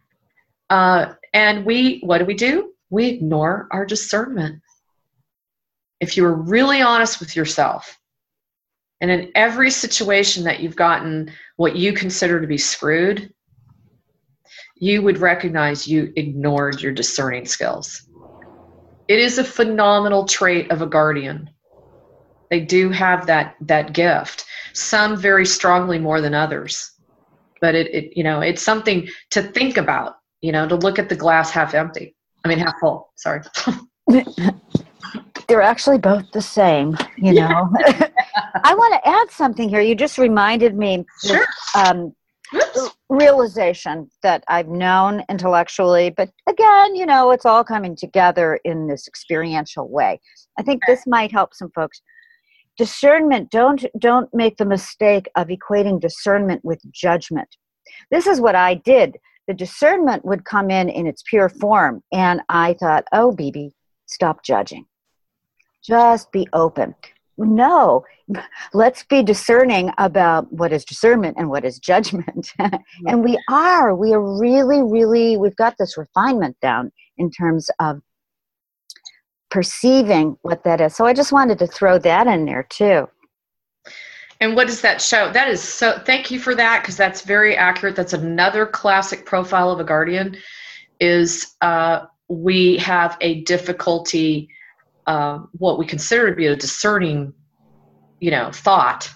And what do? We ignore our discernment. If you were really honest with yourself, and in every situation that you've gotten what you consider to be screwed, you would recognize you ignored your discerning skills. It is a phenomenal trait of a guardian. They do have that gift. Some very strongly more than others. But it's something to think about, to look at the glass half full, sorry. They're actually both the same, know. I want to add something here. You just reminded me. Sure. Realization that I've known intellectually, but again, it's all coming together in this experiential way. I think this might help some folks. Discernment, don't make the mistake of equating discernment with judgment. This is what I did. The discernment would come in its pure form, and I thought, oh, BB, stop judging. Just be open. No, let's be discerning about what is discernment and what is judgment. And we are really, really, we've got this refinement down in terms of perceiving what that is. So I just wanted to throw that in there too. And what does that show? That is so, thank you for that, because that's very accurate. That's another classic profile of a guardian is we have a difficulty, what we consider to be a discerning, thought.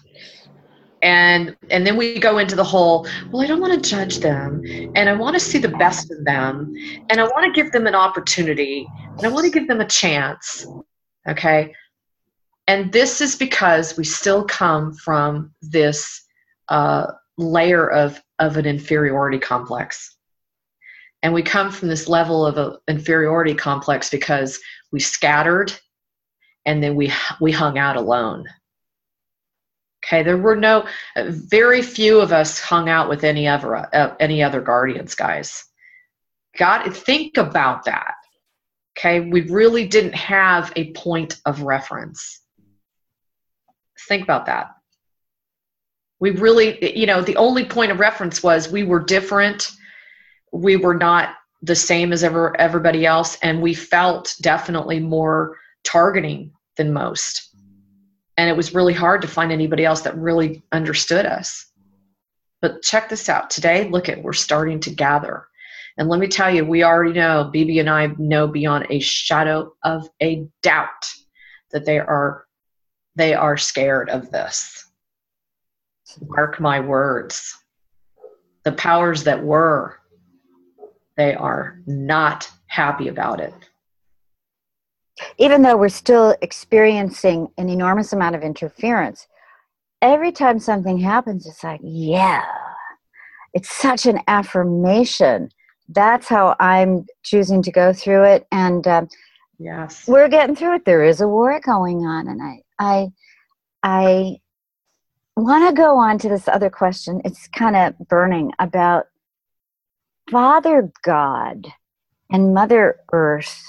And then we go into the whole, well, I don't want to judge them, and I want to see the best in them, and I want to give them an opportunity, and I want to give them a chance. Okay? And this is because we still come from this layer of an inferiority complex. And we come from this level of an inferiority complex because we scattered and then we hung out alone. Okay, there were very few of us hung out with any other guardians, guys. Think about that. Okay, we really didn't have a point of reference. Think about that. We really, the only point of reference was we were different. We were not the same as everybody else, and we felt definitely more targeting than most. And it was really hard to find anybody else that really understood us. But check this out. Today, we're starting to gather. And let me tell you, we already know, BB and I know beyond a shadow of a doubt that they are scared of this. Mark my words. The powers that were, they are not happy about it. Even though we're still experiencing an enormous amount of interference, every time something happens, it's like, yeah, it's such an affirmation. That's how I'm choosing to go through it. And yes, we're getting through it. There is a war going on. And I want to go on to this other question. It's kind of burning about Father God and Mother Earth.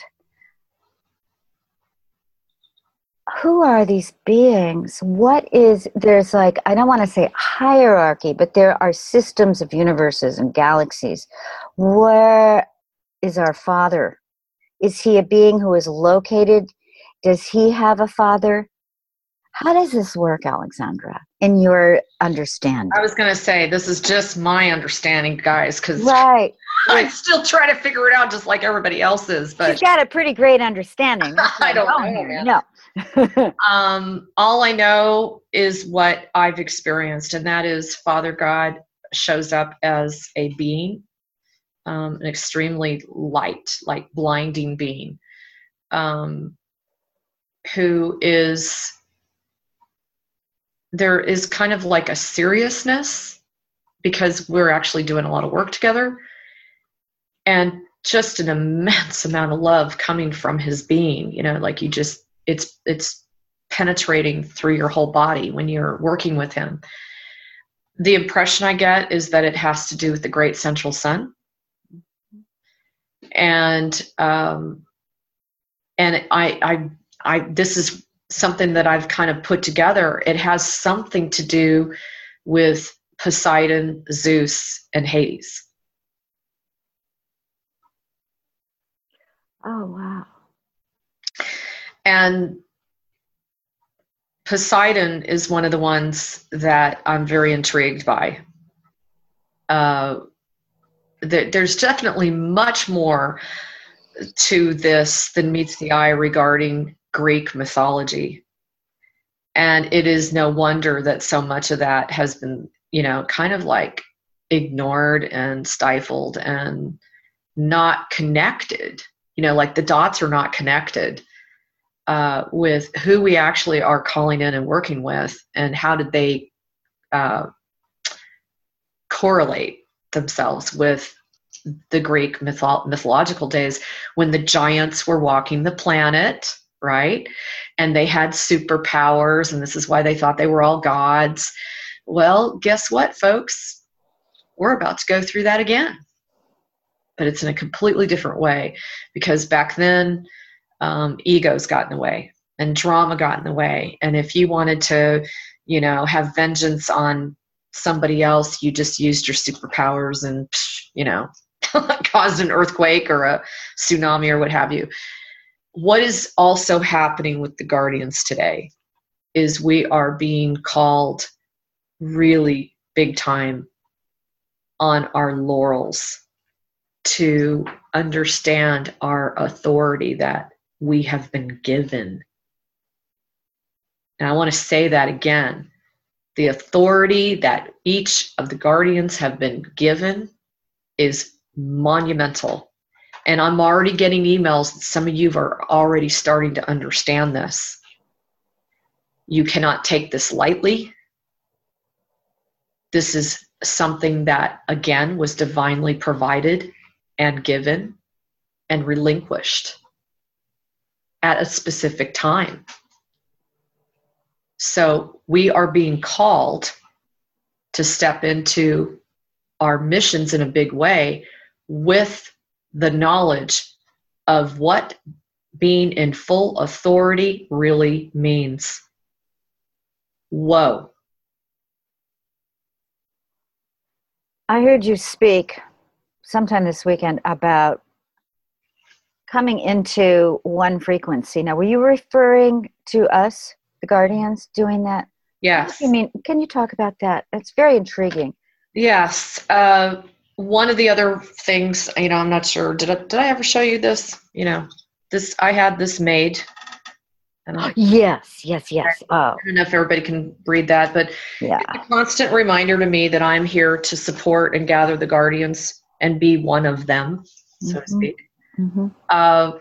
Who are these beings? There's I don't want to say hierarchy, but there are systems of universes and galaxies. Where is our Father? Is he a being who is located? Does he have a father? How does this work, Alexandra, in your understanding? I was going to say, this is just my understanding, guys, because right. I'm still trying to figure it out just like everybody else is. But she's got a pretty great understanding. I don't know, man. No. All I know is what I've experienced, and that is Father God shows up as a being, an extremely light, like blinding being, who is, there is kind of like a seriousness because we're actually doing a lot of work together, and just an immense amount of love coming from his being, it's penetrating through your whole body when you're working with him. The impression I get is that it has to do with the great central sun. And this is something that I've kind of put together. It has something to do with Poseidon, Zeus, and Hades. Oh, wow. And Poseidon is one of the ones that I'm very intrigued by. There's definitely much more to this than meets the eye regarding Greek mythology. And it is no wonder that so much of that has been, kind of like ignored and stifled and not connected. Like the dots are not connected with who we actually are calling in and working with, and how did they correlate themselves with the Greek mythological days when the giants were walking the planet, right? And they had superpowers, and this is why they thought they were all gods. Well, guess what, folks? We're about to go through that again. But it's in a completely different way, because back then, egos got in the way and drama got in the way. And if you wanted to, have vengeance on somebody else, you just used your superpowers and, caused an earthquake or a tsunami or what have you. What is also happening with the Guardians today is we are being called really big time on our laurels to understand our authority that we have been given. And I want to say that again. The authority that each of the Guardians have been given is monumental. And I'm already getting emails that some of you are already starting to understand this. You cannot take this lightly. This is something that, again, was divinely provided and given and relinquished at a specific time. So we are being called to step into our missions in a big way with the knowledge of what being in full authority really means. Whoa. I heard you speak sometime this weekend about coming into one frequency. Now, were you referring to us, the Guardians, doing that? Yes. What do you mean? Can you talk about that? It's very intriguing. Yes. One of the other things, I'm not sure. Did I ever show you this? I had this made. Yes. I don't know if everybody can read that, but yeah, it's a constant reminder to me that I'm here to support and gather the Guardians and be one of them, so to speak. Mm-hmm.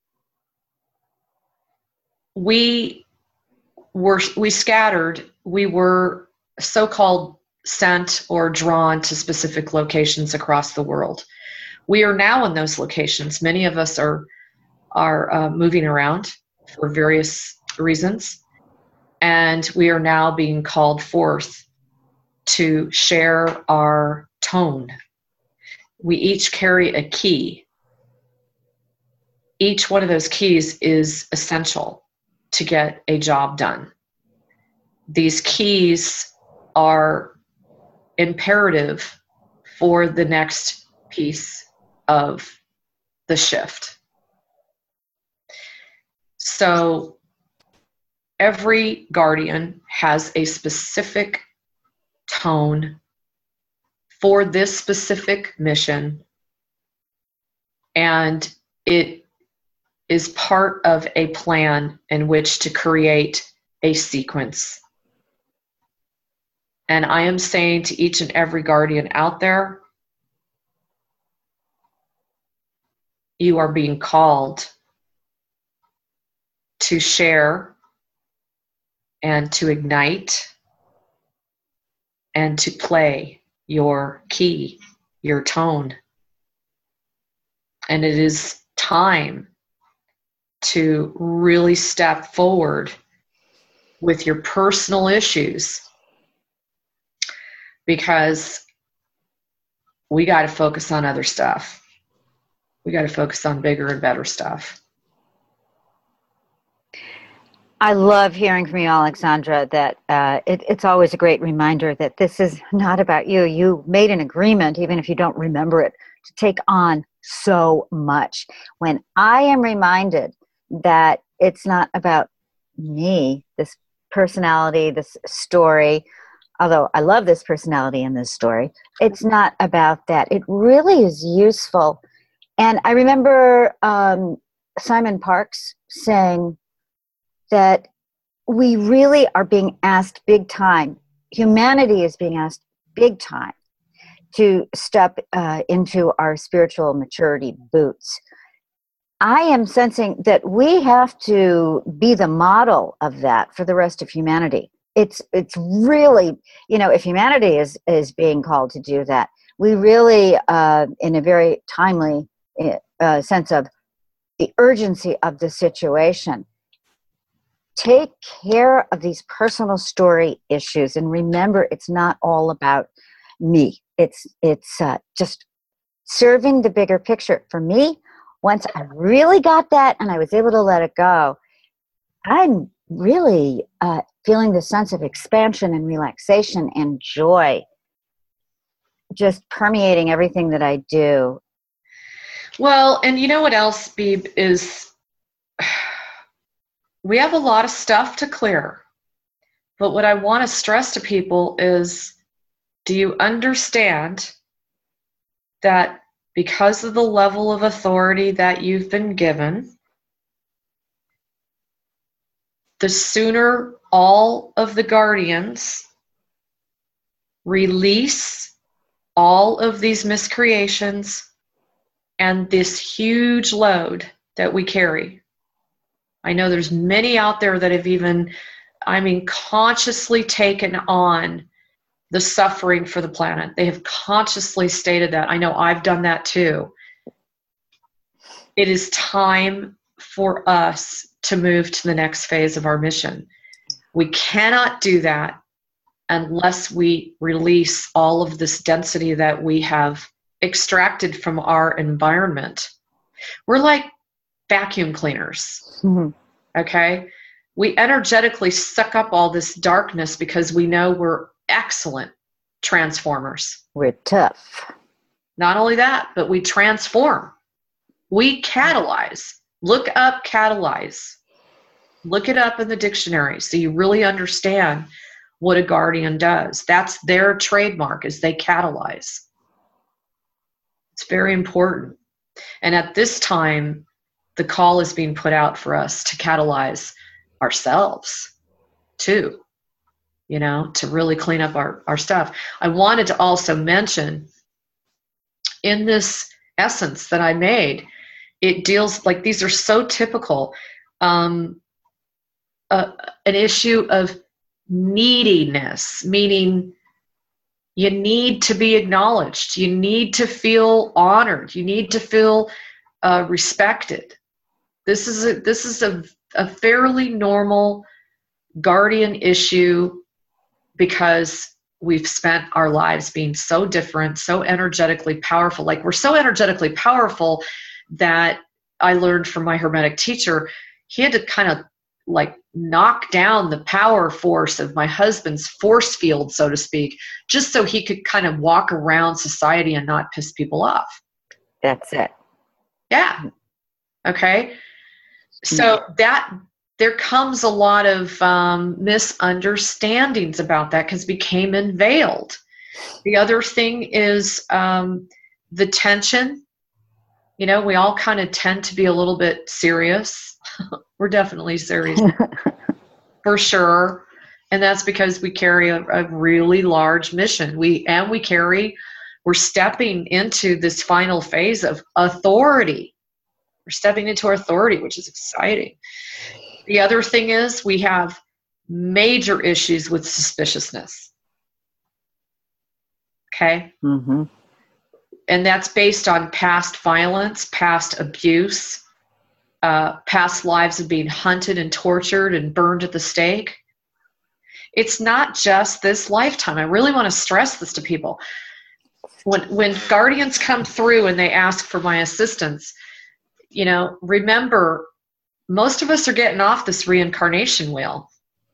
We scattered. We were so-called sent or drawn to specific locations across the world. We are now in those locations. Many of us are moving around for various reasons, and we are now being called forth to share our tone. We each carry a key. Each one of those keys is essential to get a job done. These keys are imperative for the next piece of the shift. So every guardian has a specific tone for this specific mission, and it is part of a plan in which to create a sequence. And I am saying to each and every guardian out there, you are being called to share and to ignite and to play your key, your tone. And it is time to really step forward with your personal issues, because we got to focus on other stuff. We got to focus on bigger and better stuff. I love hearing from you, Alexandra, that it's always a great reminder that this is not about you. You made an agreement, even if you don't remember it, to take on so much. When I am reminded that it's not about me, this personality, this story, although I love this personality in this story, it's not about that. It really is useful. And I remember Simon Parkes saying that we really are being asked big time. Humanity is being asked big time to step into our spiritual maturity boots. I am sensing that we have to be the model of that for the rest of humanity. It's really, if humanity is being called to do that, we really, in a very timely sense of the urgency of the situation, take care of these personal story issues, and remember, it's not all about me. It's just serving the bigger picture. For me, once I really got that and I was able to let it go, I'm really feeling the sense of expansion and relaxation and joy just permeating everything that I do. Well, and you know what else, Beeb, is we have a lot of stuff to clear. But what I want to stress to people is, do you understand that because of the level of authority that you've been given, the sooner all of the guardians release all of these miscreations and this huge load that we carry. I know there's many out there that have even, consciously taken on the suffering for the planet. They have consciously stated that. I know I've done that too. It is time for us to move to the next phase of our mission. We cannot do that unless we release all of this density that we have extracted from our environment. We're like vacuum cleaners, okay? We energetically suck up all this darkness because we know we're excellent transformers. We're tough. Not only that, but we transform. We catalyze. Look up catalyze. Look it up in the dictionary so you really understand what a guardian does. That's their trademark, is they catalyze. It's very important. And at this time, the call is being put out for us to catalyze ourselves too, you know, to really clean up our stuff. I wanted to also mention in this essence that I made, it deals, like, these are so typical, an issue of neediness, meaning you need to be acknowledged. You need to feel honored. You need to feel respected. This is a fairly normal guardian issue because we've spent our lives being so different, so energetically powerful. Like, we're so energetically powerful that I learned from my Hermetic teacher, he had to kind of like knock down the power force of my husband's force field, so to speak, just so he could kind of walk around society and not piss people off. That's it. Yeah. Okay. So that there comes a lot of misunderstandings about that because we came in veiled. The other thing is the tension. You know, we all kind of tend to be a little bit serious. We're definitely serious for sure. And that's because we carry a really large mission. We're stepping into this final phase of authority. We're stepping into authority, which is exciting. The other thing is we have major issues with suspiciousness. Okay? Mm-hmm. And that's based on past violence, past abuse, past lives of being hunted and tortured and burned at the stake. It's not just this lifetime. I really want to stress this to people. When guardians come through and they ask for my assistance, you know, remember, most of us are getting off this reincarnation wheel.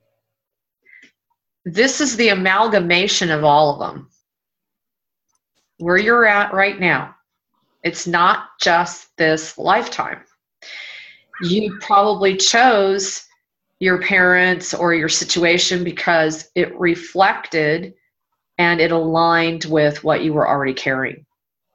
This is the amalgamation of all of them. Where you're at right now, it's not just this lifetime. You probably chose your parents or your situation because it reflected and it aligned with what you were already carrying.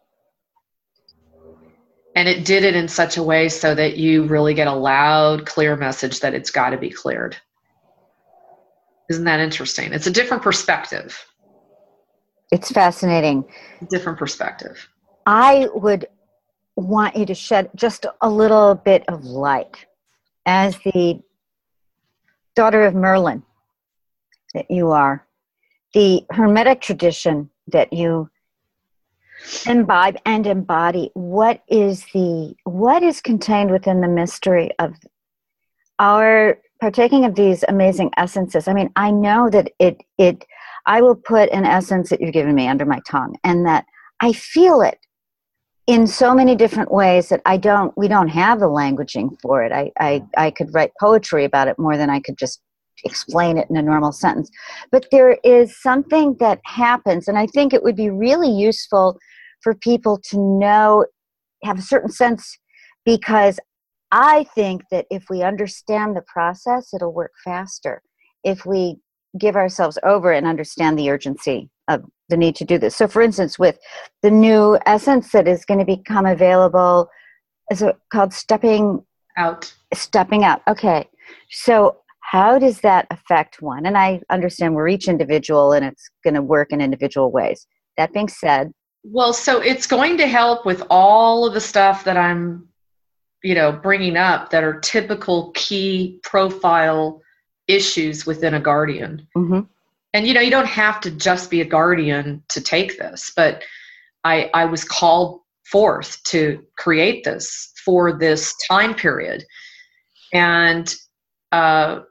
And it did it in such a way so that you really get a loud, clear message that it's got to be cleared. Isn't that interesting? It's a different perspective. It's fascinating. Different perspective. I would want you to shed just a little bit of light as the daughter of Merlin that you are, the Hermetic tradition that you imbibe and embody. What is contained within the mystery of our partaking of these amazing essences? I mean, I know that I will put an essence that you've given me under my tongue, and that I feel it in so many different ways that we don't have the languaging for it. I could write poetry about it more than I could just explain it in a normal sentence. But there is something that happens, and I think it would be really useful for people to know, have a certain sense, because I think that if we understand the process, it'll work faster. If we give ourselves over and understand the urgency of the need to do this. So for instance, with the new essence that is going to become available, is it called Stepping Out? Stepping Out. Okay. So how does that affect one? And I understand we're each individual and it's going to work in individual ways. That being said. Well, so it's going to help with all of the stuff that I'm, bringing up that are typical key profile issues within a guardian. Mm-hmm. And, you don't have to just be a guardian to take this, but I was called forth to create this for this time period. And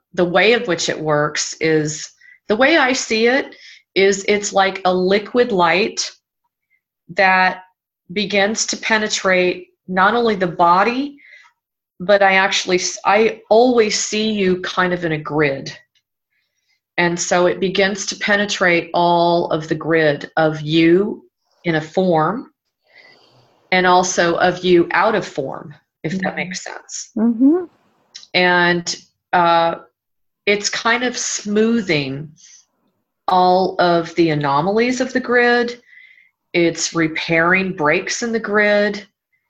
the way of which it works is, the way I see it is, it's like a liquid light that begins to penetrate not only the body, but I always see you kind of in a grid. And so it begins to penetrate all of the grid of you in a form, and also of you out of form, if that makes sense. Mm-hmm. And it's kind of smoothing all of the anomalies of the grid. It's repairing breaks in the grid.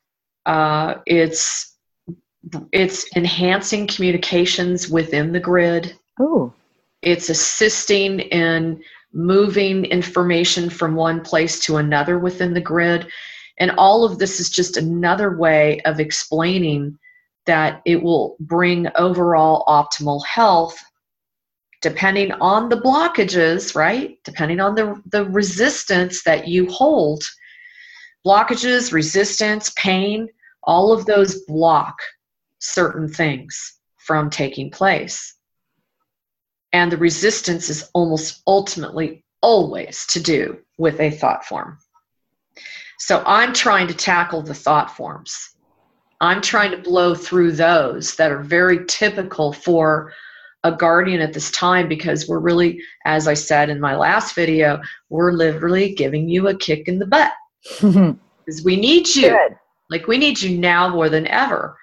It's enhancing communications within the grid. Ooh. It's assisting in moving information from one place to another within the grid. And all of this is just another way of explaining that it will bring overall optimal health, depending on the blockages, right? Depending on the resistance that you hold. Blockages, resistance, pain, all of those block certain things from taking place. And the resistance is almost ultimately always to do with a thought form. So I'm trying to tackle the thought forms. I'm trying to blow through those that are very typical for a guardian at this time, because we're really, as I said in my last video, we're literally giving you a kick in the butt. Because we need you. Good. Like, we need you now more than ever.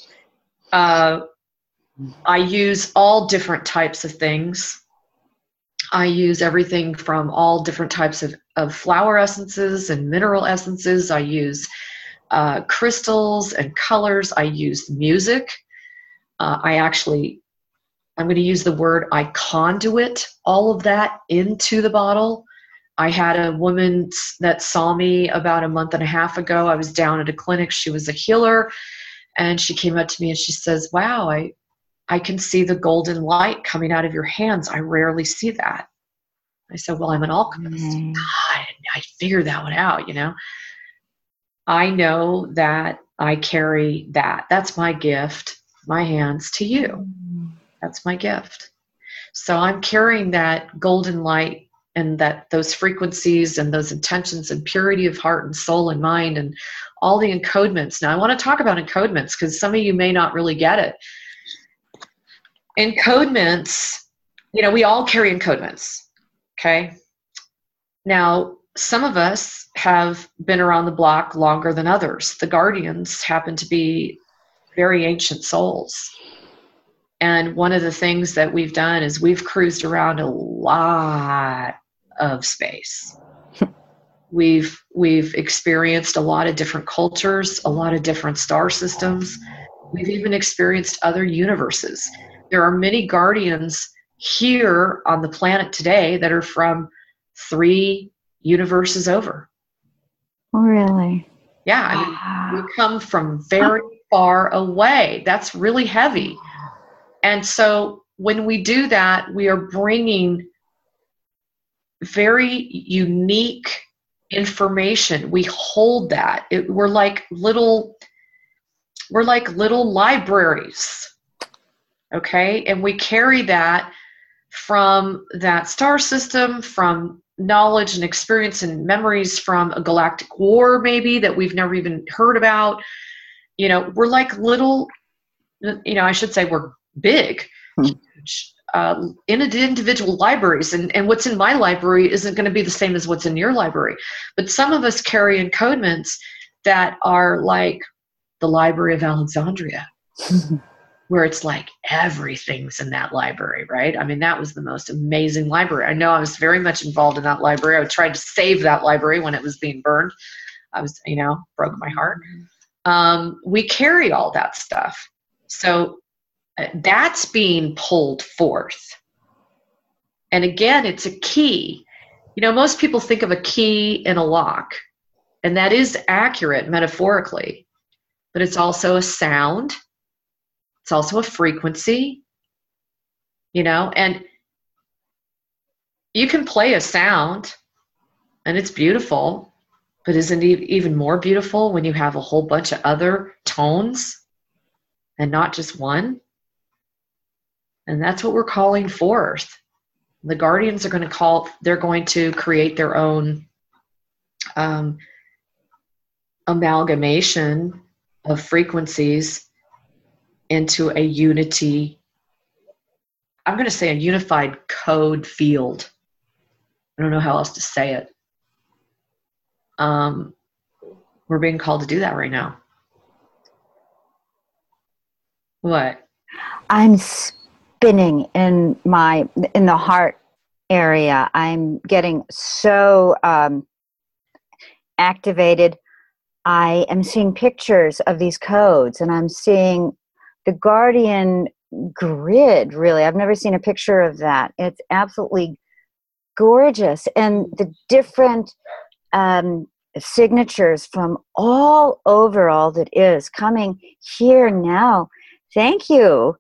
I use all different types of things. I use everything from all different types of flower essences and mineral essences. I use crystals and colors. I use music. I'm going to use the word, I conduit all of that into the bottle. I had a woman that saw me about a month and a half ago. I was down at a clinic. She was a healer. And she came up to me and she says, wow, I can see the golden light coming out of your hands. I rarely see that. I said, well, I'm an alchemist. I figured that one out, you know. I know that I carry that. That's my gift, my hands to you. That's my gift. So I'm carrying that golden light and those frequencies and those intentions and purity of heart and soul and mind and all the encodements. Now I want to talk about encodements because some of you may not really get it. Encodements, we all carry encodements, okay? Now, some of us have been around the block longer than others. The guardians happen to be very ancient souls. And one of the things that we've done is we've cruised around a lot of space. We've experienced a lot of different cultures, a lot of different star systems. We've even experienced other universes. There are many guardians here on the planet today that are from 3 universes over. Really? Yeah, we come from very far away. That's really heavy. And so when we do that, we are bringing very unique information. We hold that. We're like little libraries, okay? And we carry that from that star system, from knowledge and experience and memories from a galactic war maybe that we've never even heard about. We're like little, I should say we're big, huge, in individual libraries. And what's in my library isn't going to be the same as what's in your library. But some of us carry encodements that are like the Library of Alexandria, where it's like everything's in that library, right? I mean, that was the most amazing library. I know I was very much involved in that library. I tried to save that library when it was being burned. I was, broke my heart. We carry all that stuff. So that's being pulled forth. And again, it's a key. Most people think of a key in a lock, and that is accurate metaphorically, but it's also a sound. It's also a frequency, and you can play a sound and it's beautiful, but isn't it even more beautiful when you have a whole bunch of other tones and not just one? And that's what we're calling forth. The guardians are going to they're going to create their own amalgamation of frequencies into a unity. I'm going to say a unified code field. I don't know how else to say it. We're being called to do that right now. What? I'm spinning in the heart area. I'm getting so activated. I am seeing pictures of these codes, and I'm seeing the guardian grid. Really, I've never seen a picture of that. It's absolutely gorgeous, and the different signatures from all over all that is coming here now. Thank you.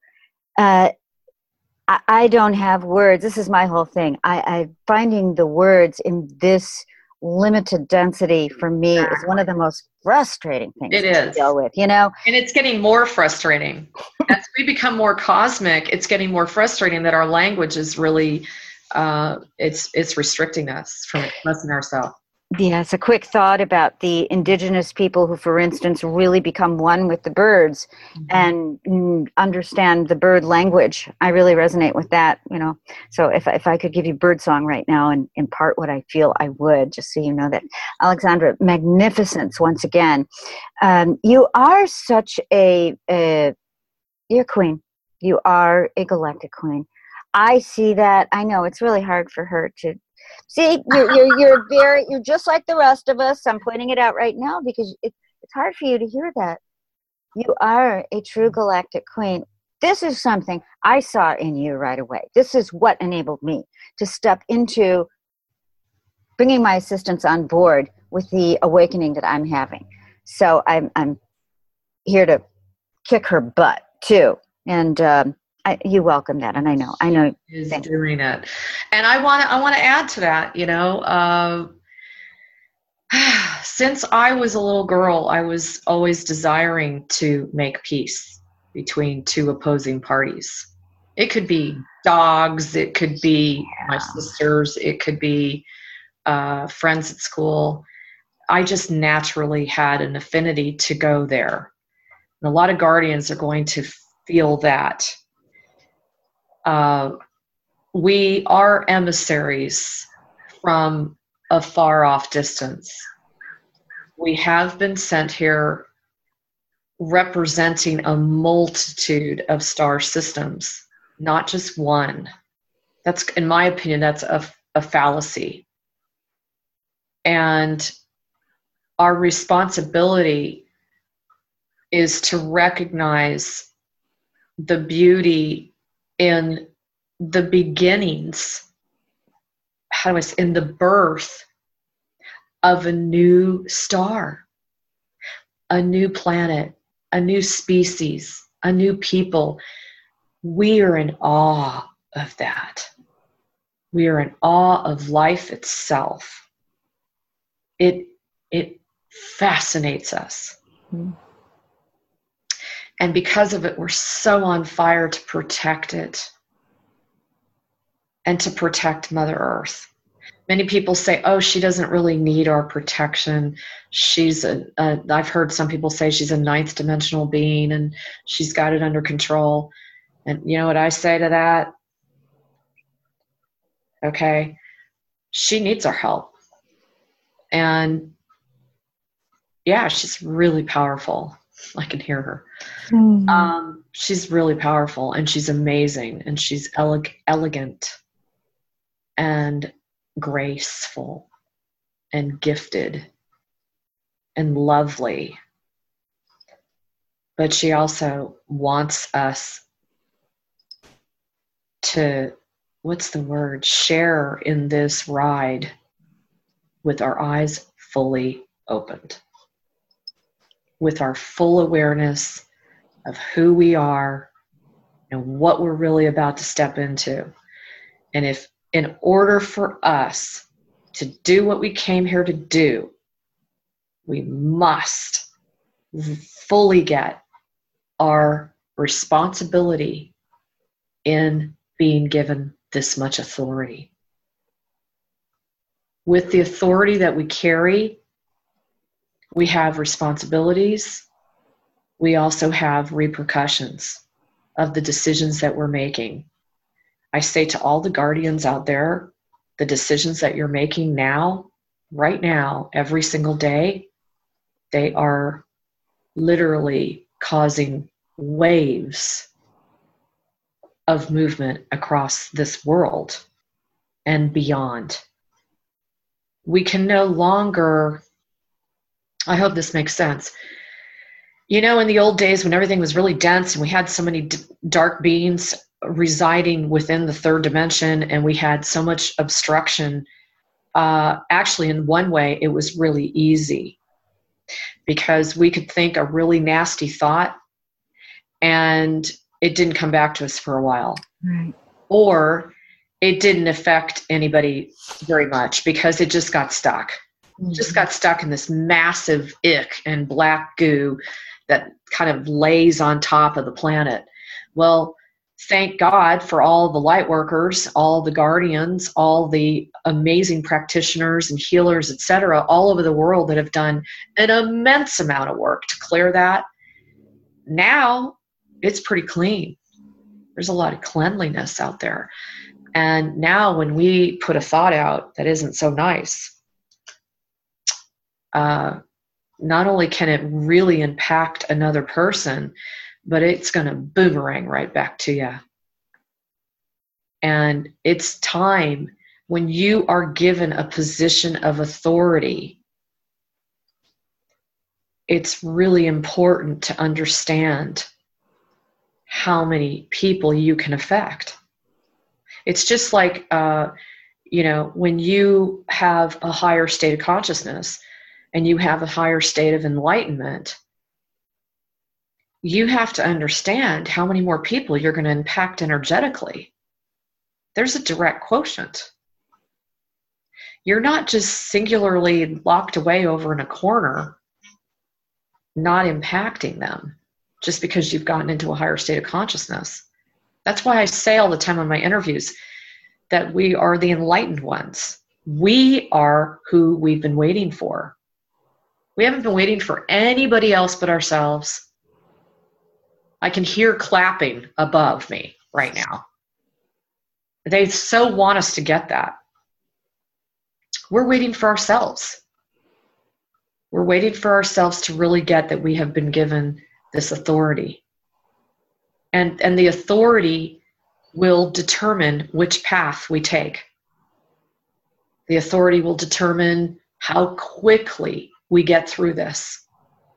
I don't have words. This is my whole thing. I'm finding the words in this limited density for me is one of the most frustrating things to deal with, you know? And it's getting more frustrating. As we become more cosmic, it's getting more frustrating that our language is really, it's restricting us from expressing ourselves. Yes, a quick thought about the indigenous people who, for instance, really become one with the birds and understand the bird language. I really resonate with that, you know. So if I could give you bird song right now and impart what I feel, I would, just so you know that. Alexandra, magnificence once again. You are such you're a queen. You are a galactic queen. I see that. I know it's really hard for her to see. You're just like the rest of us. I'm pointing it out right now because it's hard for you to hear that. You are a true galactic queen. This is something I saw in you right away. This is what enabled me to step into bringing my assistants on board with the awakening that I'm having. So I'm here to kick her butt too, and you welcome that, and I know is doing it. And I want to add to that, you know, since I was a little girl, I was always desiring to make peace between two opposing parties. It could be dogs, it could be my sisters, it could be friends at school. I just naturally had an affinity to go there. And a lot of guardians are going to feel that. We are emissaries from a far off distance. We have been sent here representing a multitude of star systems, not just one. That's, in my opinion, that's a fallacy. And our responsibility is to recognize the beauty in the beginnings, in the birth of a new star, a new planet, a new species, a new people. We are in awe of that. We are in awe of life itself. It fascinates us. Mm-hmm. And because of it, we're so on fire to protect it and to protect Mother Earth. Many people say, oh, she doesn't really need our protection. I've heard some people say she's a ninth dimensional being and she's got it under control. And you know what I say to that? Okay, she needs our help. And yeah, she's really powerful. I can hear her. Mm-hmm. She's really powerful and she's amazing and she's elegant and graceful and gifted and lovely. But she also wants us to, share in this ride with our eyes fully opened, with our full awareness of who we are and what we're really about to step into. And if in order for us to do what we came here to do, we must fully get our responsibility in being given this much authority. With the authority that we carry, we have responsibilities. We also have repercussions of the decisions that we're making. I say to all the guardians out there, the decisions that you're making now, right now, every single day, they are literally causing waves of movement across this world and beyond. We can no longer, I hope this makes sense. You know, in the old days when everything was really dense and we had so many dark beings residing within the third dimension and we had so much obstruction, actually in one way it was really easy because we could think a really nasty thought and it didn't come back to us for a while. Right. Or it didn't affect anybody very much because it just got stuck. Mm-hmm. Just got stuck in this massive ick and black goo that kind of lays on top of the planet. Well, thank God for all the light workers, all the guardians, all the amazing practitioners and healers, etc., all over the world that have done an immense amount of work to clear that. Now it's pretty clean. There's a lot of cleanliness out there. And now when we put a thought out that isn't so nice, not only can it really impact another person, but it's going to boomerang right back to you. And it's time when you are given a position of authority, it's really important to understand how many people you can affect. It's just like, when you have a higher state of consciousness and you have a higher state of enlightenment, you have to understand how many more people you're going to impact energetically. There's a direct quotient. You're not just singularly locked away over in a corner, not impacting them just because you've gotten into a higher state of consciousness. That's why I say all the time on my interviews that we are the enlightened ones. We are who we've been waiting for. We haven't been waiting for anybody else but ourselves. I can hear clapping above me right now. They so want us to get that. We're waiting for ourselves. We're waiting for ourselves to really get that we have been given this authority. And the authority will determine which path we take. The authority will determine how quickly we get through this.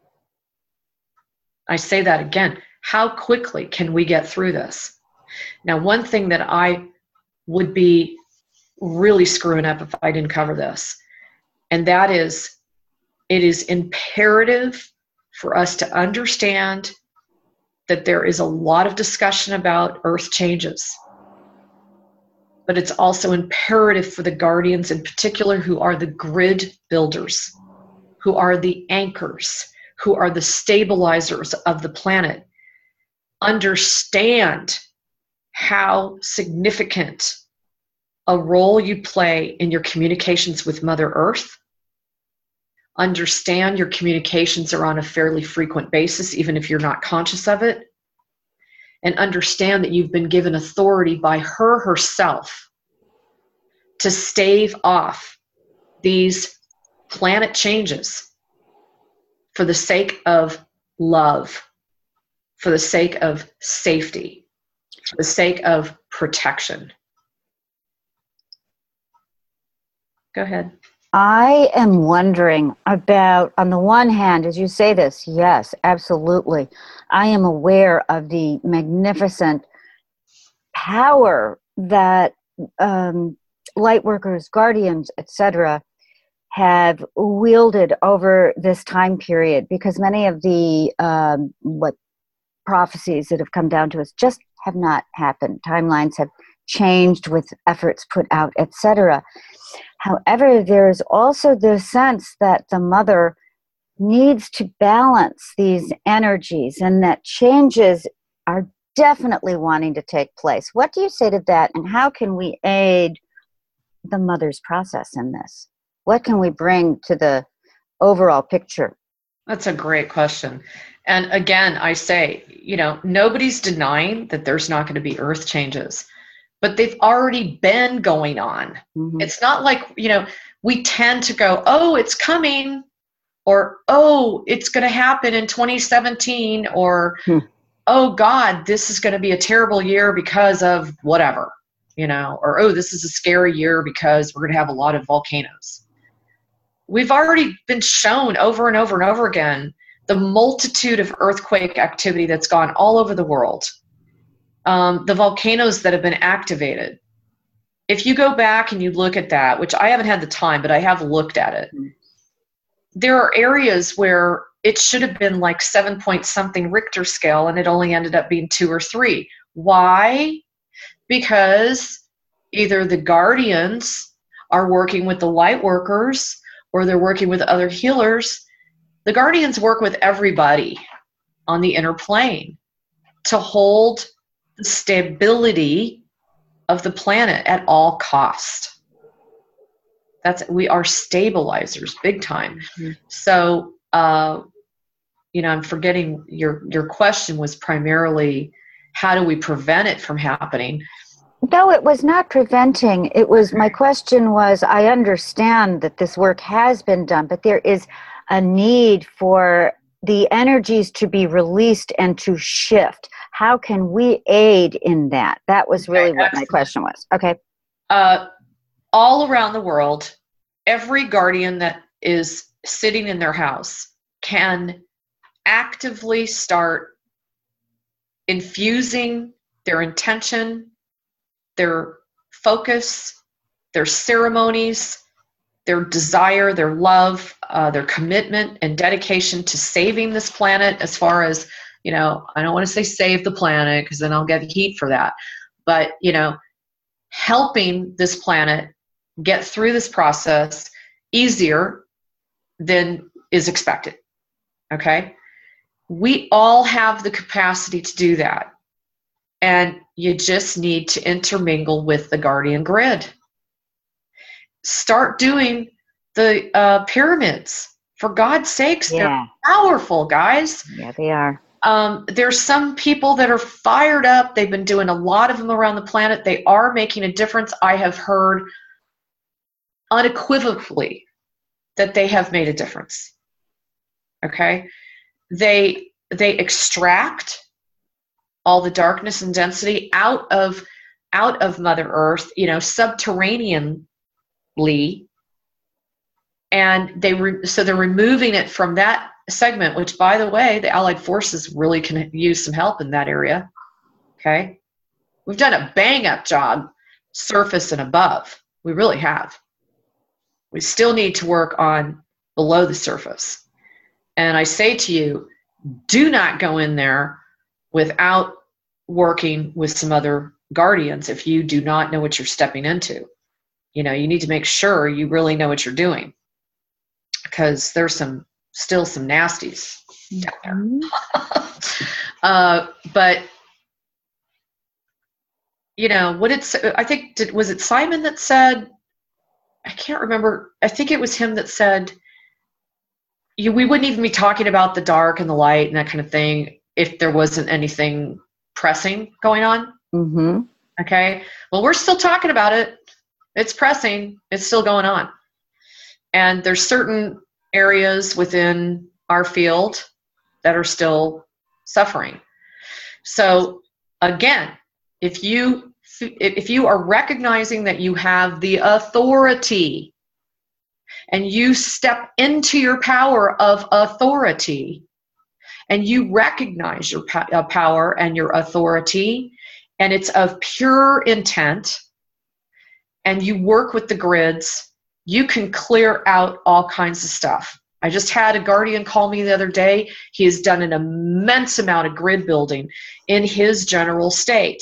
I say that again. How quickly can we get through this? Now, one thing that I would be really screwing up if I didn't cover this, and that is, it is imperative for us to understand that there is a lot of discussion about earth changes. But it's also imperative for the guardians in particular, who are the grid builders, who are the anchors, who are the stabilizers of the planet, understand how significant a role you play in your communications with Mother Earth. Understand your communications are on a fairly frequent basis, even if you're not conscious of it. And understand that you've been given authority by her herself to stave off these planet changes for the sake of love, for the sake of safety, for the sake of protection. Go ahead. I am wondering about, on the one hand, as you say this, yes, absolutely. I am aware of the magnificent power that light workers, guardians, etc., have wielded over this time period, because many of the prophecies that have come down to us just have not happened. Timelines have changed with efforts put out, etc. However, there's also the sense that the mother needs to balance these energies, and that changes are definitely wanting to take place. What do you say to that, and how can we aid the mother's process in this? What can we bring to the overall picture? That's a great question. And again, I say, nobody's denying that there's not going to be earth changes, but they've already been going on. Mm-hmm. It's not like, we tend to go, oh, it's coming, or, oh, it's going to happen in 2017, or, oh, God, this is going to be a terrible year because of whatever, or, oh, this is a scary year because we're going to have a lot of volcanoes. We've already been shown over and over and over again the multitude of earthquake activity that's gone all over the world, the volcanoes that have been activated. If you go back and you look at that, which I haven't had the time, but I have looked at it, there are areas where it should have been like 7 point something Richter scale, and it only ended up being 2 or 3. Why? Because either the guardians are working with the light workers, or they're working with other healers. The guardians work with everybody on the inner plane to hold the stability of the planet at all cost. We are stabilizers, big time. Mm-hmm. So, I'm forgetting your question was primarily, how do we prevent it from happening? No, it was not preventing. It was, my question was, I understand that this work has been done, but there is a need for the energies to be released and to shift. How can we aid in that? That was really what my question was. Okay. All around the world, every guardian that is sitting in their house can actively start infusing their intention, their focus, their ceremonies, their desire, their love, their commitment and dedication to saving this planet. As far as, I don't want to say save the planet because then I'll get heat for that, but, helping this planet get through this process easier than is expected. Okay? We all have the capacity to do that. And you just need to intermingle with the guardian grid. Start doing the pyramids. For God's sakes, They're powerful, guys. Yeah, they are. There's some people that are fired up. They've been doing a lot of them around the planet. They are making a difference. I have heard unequivocally that they have made a difference. Okay? They extract all the darkness and density out of Mother Earth, subterraneanly, and they're removing it from that segment. Which, by the way, the Allied forces really can use some help in that area. Okay, we've done a bang-up job, surface and above. We really have. We still need to work on below the surface. And I say to you, do not go in there without working with some other guardians if you do not know what you're stepping into. You need to make sure you really know what you're doing, because there's still some nasties down there. But I think, was it Simon that said, I can't remember, I think it was him that said, we wouldn't even be talking about the dark and the light and that kind of thing if there wasn't anything pressing going on. Mm-hmm. Okay. Well, we're still talking about it. It's pressing. It's still going on. And there's certain areas within our field that are still suffering. So again, if you are recognizing that you have the authority and you step into your power of authority, and you recognize your power and your authority, and it's of pure intent, and you work with the grids, you can clear out all kinds of stuff. I just had a guardian call me the other day. He has done an immense amount of grid building in his general state.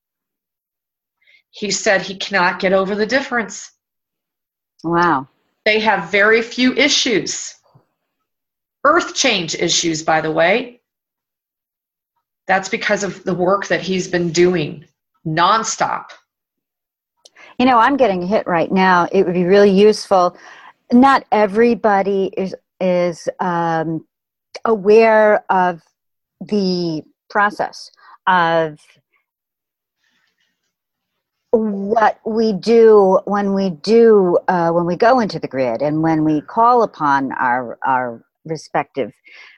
He said he cannot get over the difference. Wow. They have very few issues. Earth change issues, by the way. That's because of the work that he's been doing nonstop. I'm getting a hit right now. It would be really useful. Not everybody is aware of the process of what we do when we go into the grid and when we call upon our respective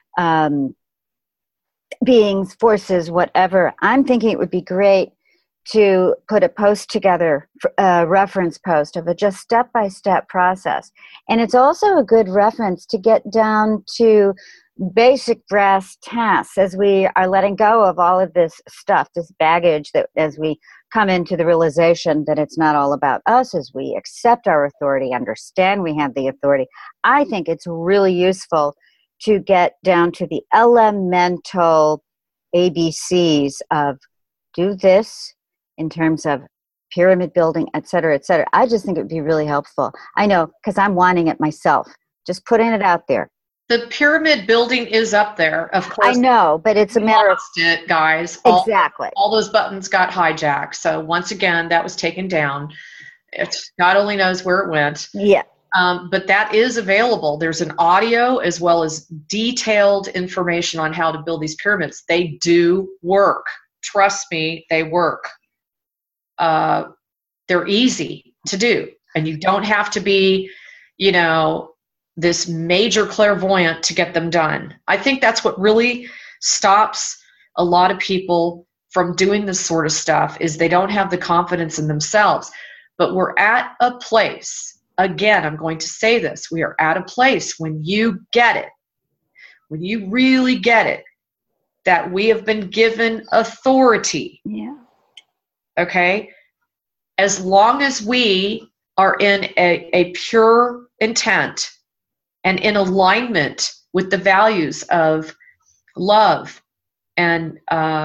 beings, forces, whatever. I'm thinking it would be great to put a post together, a reference post of a just step-by-step process. And it's also a good reference to get down to basic brass tasks as we are letting go of all of this stuff, this baggage, that as we come into the realization that it's not all about us, as we accept our authority, understand we have the authority. I think it's really useful to get down to the elemental ABCs of do this in terms of pyramid building, et cetera, et cetera. I just think it would be really helpful. I know, because I'm wanting it myself. Just putting it out there. The pyramid building is up there, of course. I know, but it's a matter of it, guys. Exactly. All those buttons got hijacked. So once again, that was taken down. God only knows where it went. Yeah. But that is available. There's an audio as well as detailed information on how to build these pyramids. They do work. Trust me, they work. They're easy to do. And you don't have to be, this major clairvoyant to get them done. I think that's what really stops a lot of people from doing this sort of stuff, is they don't have the confidence in themselves. But we're at a place, again, I'm going to say this, we are at a place when you get it, when you really get it, that we have been given authority. Yeah. Okay? As long as we are in a pure intent and in alignment with the values of love and,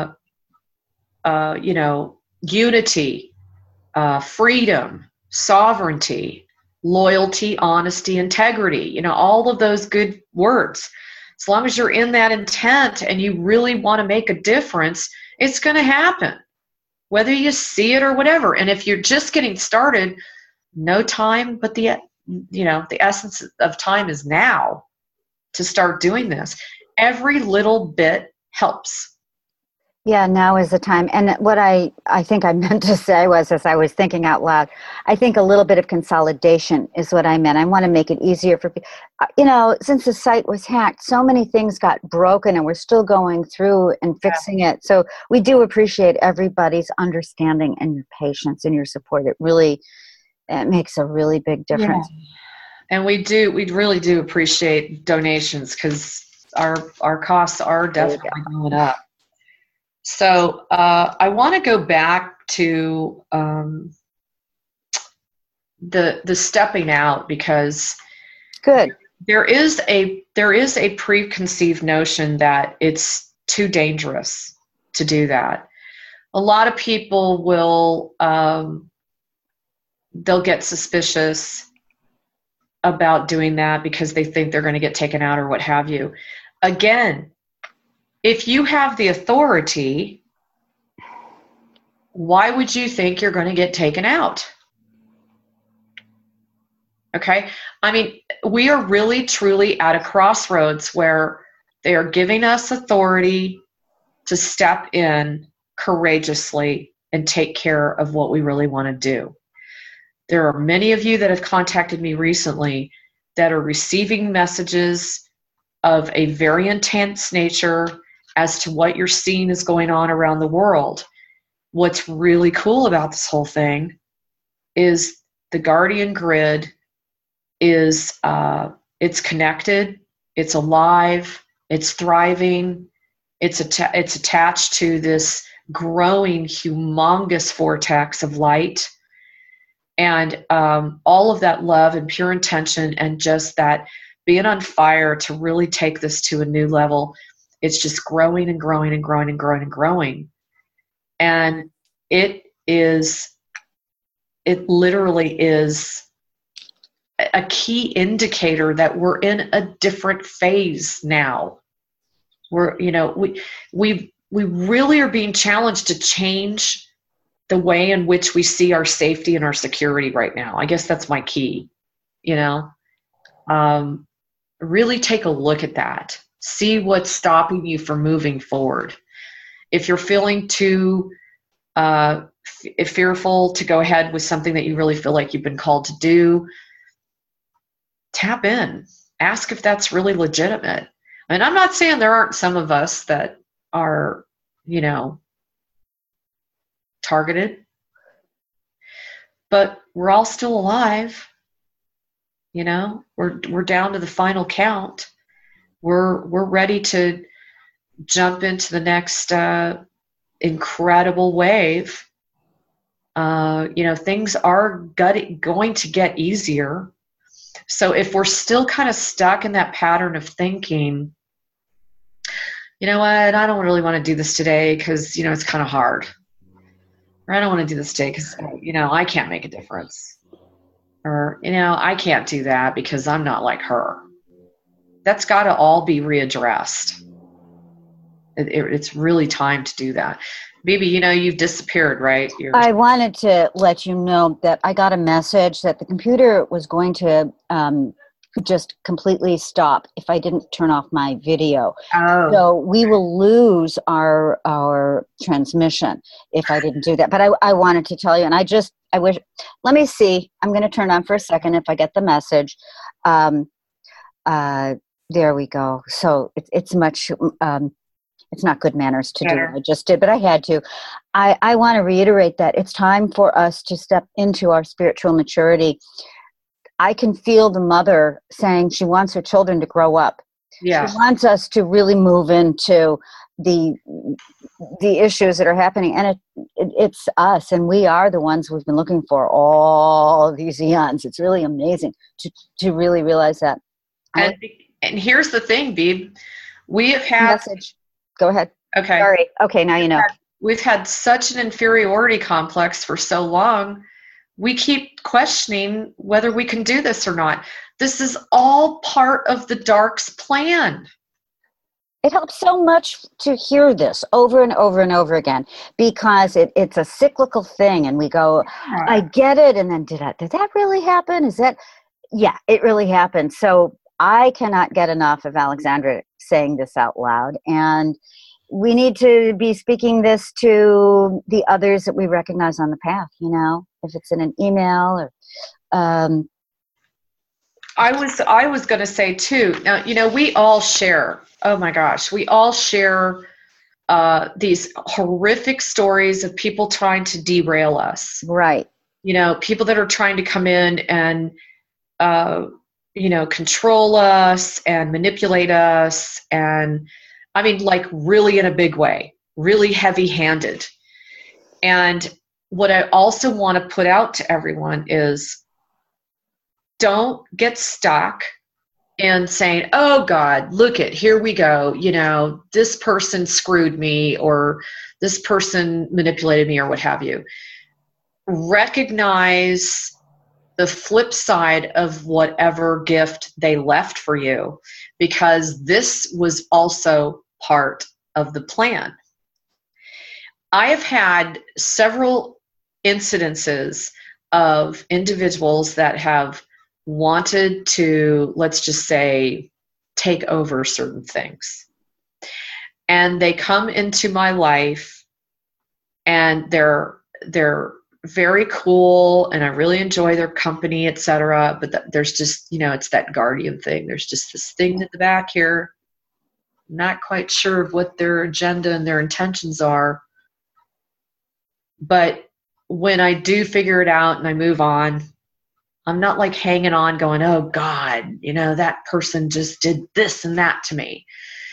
unity, freedom, sovereignty, loyalty, honesty, integrity, all of those good words. As long as you're in that intent and you really want to make a difference, it's going to happen, whether you see it or whatever. And if you're just getting started, no time, but the essence of time is now to start doing this. Every little bit helps. Yeah, now is the time. And what I think I meant to say was, as I was thinking out loud, I think a little bit of consolidation is what I meant. I want to make it easier for people. Since the site was hacked, so many things got broken and we're still going through and fixing it. So we do appreciate everybody's understanding and your patience and your support. It makes a really big difference. Yeah. And we really do appreciate donations, because our costs are definitely going up. So I want to go back to the stepping out, because good. There is a preconceived notion that it's too dangerous to do that. A lot of people will they'll get suspicious about doing that because they think they're going to get taken out or what have you. Again, if you have the authority, why would you think you're going to get taken out? Okay? I mean, we are really, truly at a crossroads where they are giving us authority to step in courageously and take care of what we really want to do. There are many of you that have contacted me recently that are receiving messages of a very intense nature as to what you're seeing is going on around the world. What's really cool about this whole thing is the Guardian Grid is it's connected, it's alive, it's thriving, it's attached to this growing, humongous vortex of light. And all of that love and pure intention and just that being on fire to really take this to a new level, it's just growing and growing and growing and growing and growing. And it literally is a key indicator that we're in a different phase now. We're, we've we really are being challenged to change the way in which we see our safety and our security right now. I guess that's my key, you know. Really take a look at that. See what's stopping you from moving forward. If you're feeling too fearful to go ahead with something that you really feel like you've been called to do, tap in. Ask if that's really legitimate. And I'm not saying there aren't some of us that are, you know, targeted, but we're all still alive. You know, we're down to the final count. We're ready to jump into the next incredible wave. You know, things are going to get easier. So if we're still kind of stuck in that pattern of thinking, you know what, I don't really want to do this today because, you know, it's kind of hard. Or I don't want to do this today because, you know, I can't make a difference. Or, you know, I can't do that because I'm not like her. That's got to all be readdressed. It's really time to do that. Bibi, you know, you've disappeared, right? I wanted to let you know that I got a message that the computer was going to just completely stop if I didn't turn off my video. Oh. So we will lose our transmission if I didn't do that. But I wanted to tell you, and I wish, let me see. I'm going to turn on for a second if I get the message. There we go. So it's much, it's not good manners to do what I just did, but I had to. I want to reiterate that it's time for us to step into our spiritual maturity. I can feel the mother saying she wants her children to grow up. Yeah. She wants us to really move into the issues that are happening, and it's us, and we are the ones we've been looking for all these eons. It's really amazing to really realize that. And here's the thing, Beeb. We have had message. Go ahead. Okay. Sorry. Okay, now you know. We've had such an inferiority complex for so long. We keep questioning whether we can do this or not. This is all part of the Dark's plan. It helps so much to hear this over and over and over again, because it's a cyclical thing, and we go, I get it, and then did that really happen? Yeah, it really happened. So I cannot get enough of Alexandra saying this out loud, and we need to be speaking this to the others that we recognize on the path, you know, if it's in an email or I was going to say too, now, you know, we all share, oh my gosh, we all share these horrific stories of people trying to derail us. Right. You know, people that are trying to come in and, you know, control us and manipulate us. And I mean, like really in a big way, really heavy-handed. And what I also want to put out to everyone is, don't get stuck in saying, oh God, look it, here we go. You know, this person screwed me, or this person manipulated me, or what have you. Recognize the flip side of whatever gift they left for you, because this was also part of the plan. I have had several incidences of individuals that have wanted to, let's just say, take over certain things. And they come into my life and they're very cool and I really enjoy their company, etc. But there's just, you know, it's that guardian thing. There's just this thing at the back here. I'm not quite sure of what their agenda and their intentions are. But when I do figure it out and I move on, I'm not like hanging on going, oh God, you know, that person just did this and that to me.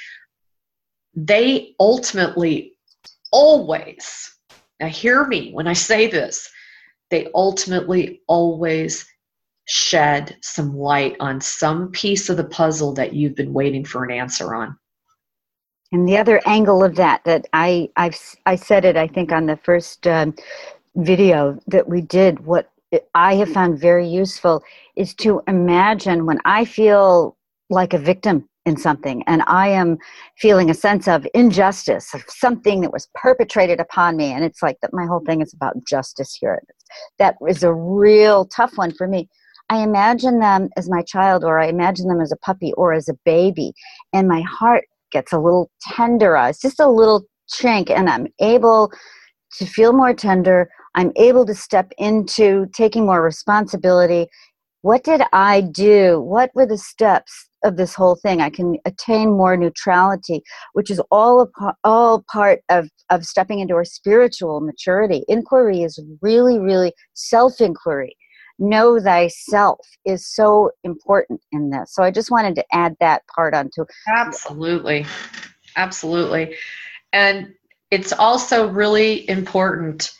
They ultimately always, now hear me when I say this, they ultimately always shed some light on some piece of the puzzle that you've been waiting for an answer on. And the other angle of that I said it, I think, on the first video that we did, what I have found very useful is to imagine when I feel like a victim in something, and I am feeling a sense of injustice, of something that was perpetrated upon me, and it's like that my whole thing is about justice here. That is a real tough one for me. I imagine them as my child, or I imagine them as a puppy or as a baby, and my heart gets a little tenderized, just a little chink, and I'm able to feel more tender. I'm able to step into taking more responsibility. What did I do? What were the steps of this whole thing? I can attain more neutrality, which is all part of stepping into our spiritual maturity. Inquiry is really, really self-inquiry. Know thyself is so important in this. So I just wanted to add that part onto. Absolutely. Absolutely. And it's also really important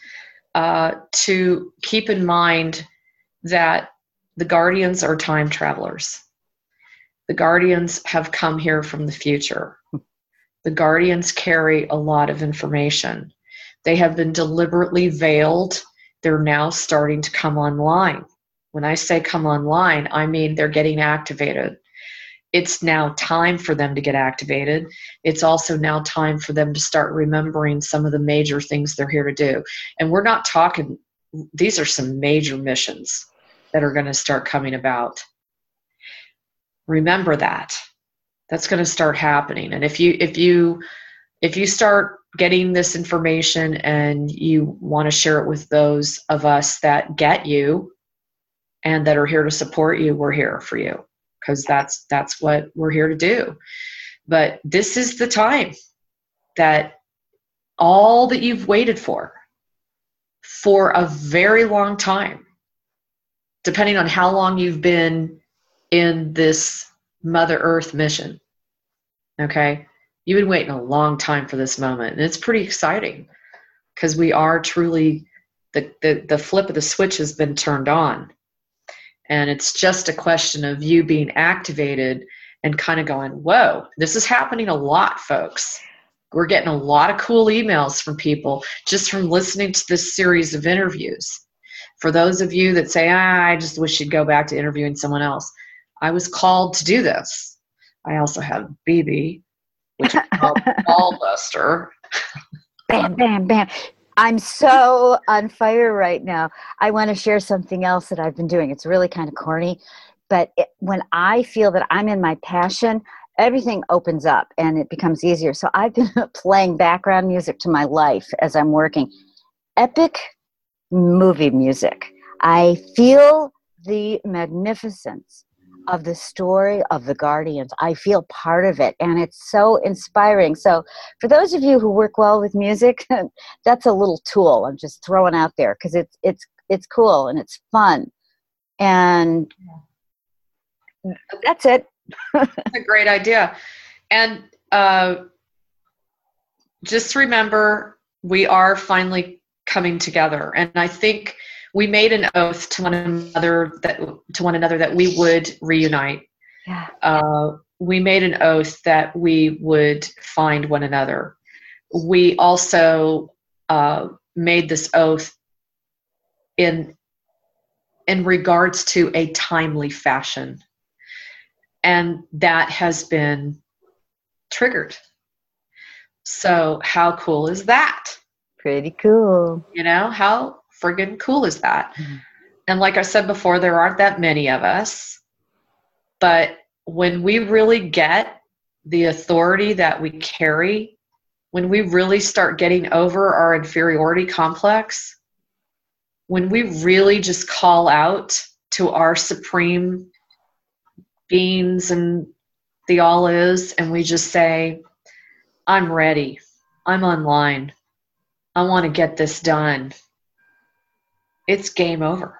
to keep in mind that the guardians are time travelers. The guardians have come here from the future. The guardians carry a lot of information. They have been deliberately veiled. They're now starting to come online. When I say come online, I mean they're getting activated. It's now time for them to get activated. It's also now time for them to start remembering some of the major things they're here to do. And we're not talking, these are some major missions that are going to start coming about. Remember that. That's going to start happening. And if you start getting this information and you want to share it with those of us that get you and that are here to support you, we're here for you, because that's what we're here to do. But this is the time that all that you've waited for a very long time, depending on how long you've been in this Mother Earth mission. Okay? You've been waiting a long time for this moment. And it's pretty exciting because we are truly, the flip of the switch has been turned on. And it's just a question of you being activated and kind of going, whoa, this is happening a lot, folks. We're getting a lot of cool emails from people just from listening to this series of interviews. For those of you that say, I just wish you'd go back to interviewing someone else, I was called to do this. I also have BB, which is called Ballbuster. Bam, bam, bam. I'm so on fire right now. I want to share something else that I've been doing. It's really kind of corny, but when I feel that I'm in my passion, everything opens up and it becomes easier. So I've been playing background music to my life as I'm working. Epic movie music. I feel the magnificence of the story of the Guardians. I feel part of it, and it's so inspiring. So for those of you who work well with music, that's a little tool I'm just throwing out there, because it's cool and it's fun, and that's it. That's a great idea. And just remember, we are finally coming together, and I think we made an oath to one another that we would reunite. Yeah. We made an oath that we would find one another. We also made this oath in regards to a timely fashion, and that has been triggered. So how cool is that? Pretty cool. You know, how friggin' cool is that? Mm-hmm. And like I said before, there aren't that many of us, but when we really get the authority that we carry, when we really start getting over our inferiority complex, when we really just call out to our supreme beings and the all is, and we just say, I'm ready, I'm online, I want to get this done, it's game over.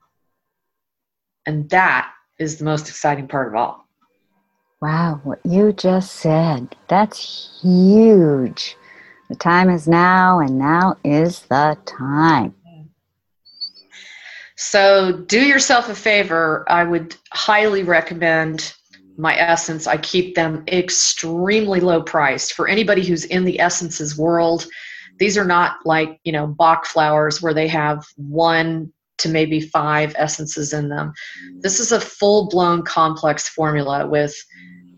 And that is the most exciting part of all. Wow, what you just said, that's huge. The time is now, and now is the time. So do yourself a favor. I would highly recommend my Essence. I keep them extremely low priced. For anybody who's in the Essences world, these are not like, Bach flowers where they have 1 to maybe 5 essences in them. This is a full-blown complex formula with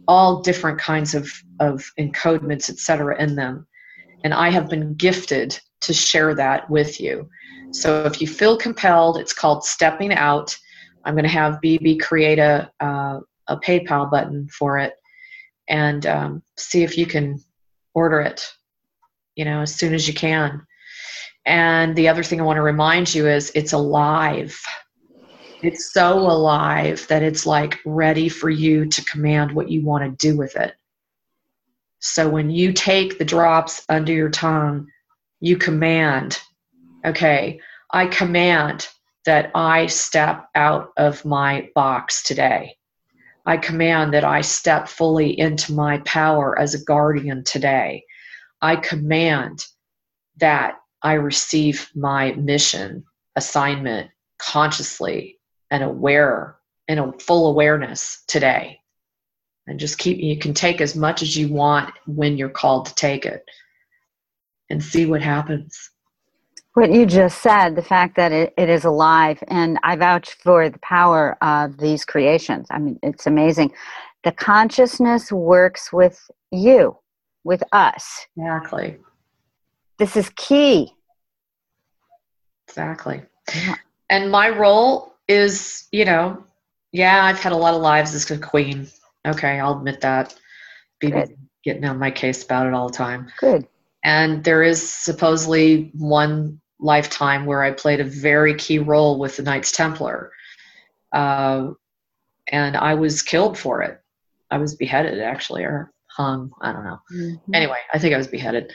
all different kinds of encodements, etc., in them. And I have been gifted to share that with you. So if you feel compelled, it's called Stepping Out. I'm going to have BB create a PayPal button for it, and see if you can order it, as soon as you can. And the other thing I want to remind you is it's alive. It's so alive that it's like ready for you to command what you want to do with it. So when you take the drops under your tongue, you command, okay, I command that I step out of my box today. I command that I step fully into my power as a guardian today. I command that I receive my mission, assignment consciously and aware, in a full awareness today. And just you can take as much as you want when you're called to take it, and see what happens. What you just said, the fact that it is alive, and I vouch for the power of these creations. I mean, it's amazing. The consciousness works with you, with us. Exactly. This is key. Exactly. Yeah. And my role is, I've had a lot of lives as a queen. Okay, I'll admit that. BB's getting on my case about it all the time. Good. And there is supposedly one lifetime where I played a very key role with the Knights Templar. And I was killed for it. I was beheaded, actually, or hung. I don't know. Mm-hmm. Anyway, I think I was beheaded.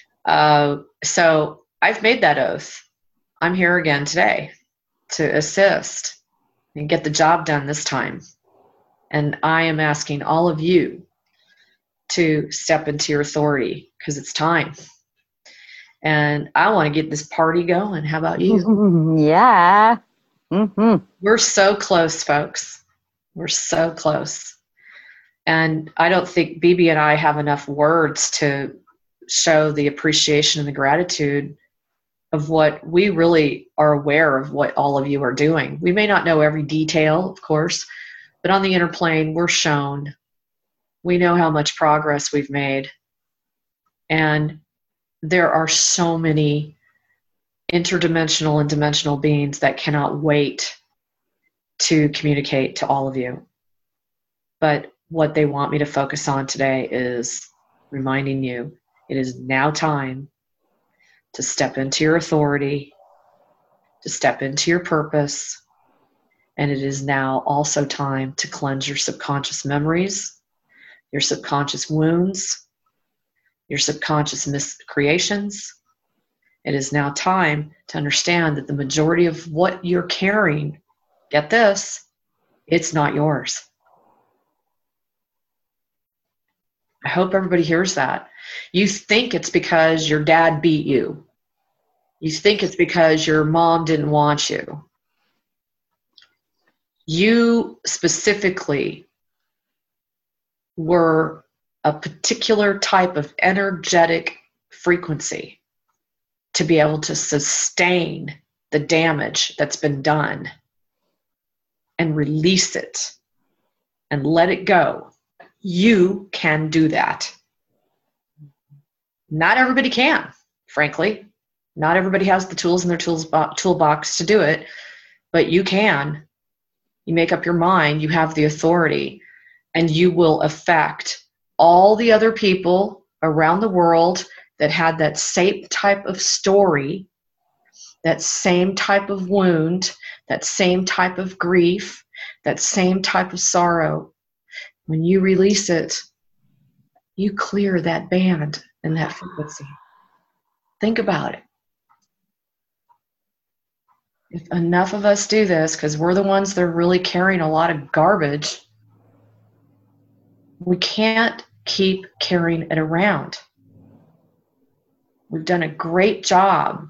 So I've made that oath. I'm here again today to assist and get the job done this time. And I am asking all of you to step into your authority, because it's time. And I want to get this party going. How about you? Yeah. Mm-hmm. We're so close, folks. We're so close. And I don't think BB and I have enough words to show the appreciation and the gratitude of what we really are aware of, what all of you are doing. We may not know every detail, of course, but on the inner plane, we're shown. We know how much progress we've made. And there are so many interdimensional and dimensional beings that cannot wait to communicate to all of you. But what they want me to focus on today is reminding you it is now time to step into your authority, to step into your purpose, and it is now also time to cleanse your subconscious memories, your subconscious wounds, your subconscious miscreations. It is now time to understand that the majority of what you're carrying, get this, it's not yours. I hope everybody hears that. You think it's because your dad beat you. You think it's because your mom didn't want you. You specifically were a particular type of energetic frequency to be able to sustain the damage that's been done and release it and let it go. You can do that. Not everybody can, frankly. Not everybody has the tools in their toolbox to do it, but you can. You make up your mind, you have the authority, and you will affect all the other people around the world that had that same type of story, that same type of wound, that same type of grief, that same type of sorrow. When you release it, you clear that band and that frequency. Think about it. If enough of us do this, because we're the ones that are really carrying a lot of garbage, we can't keep carrying it around. We've done a great job.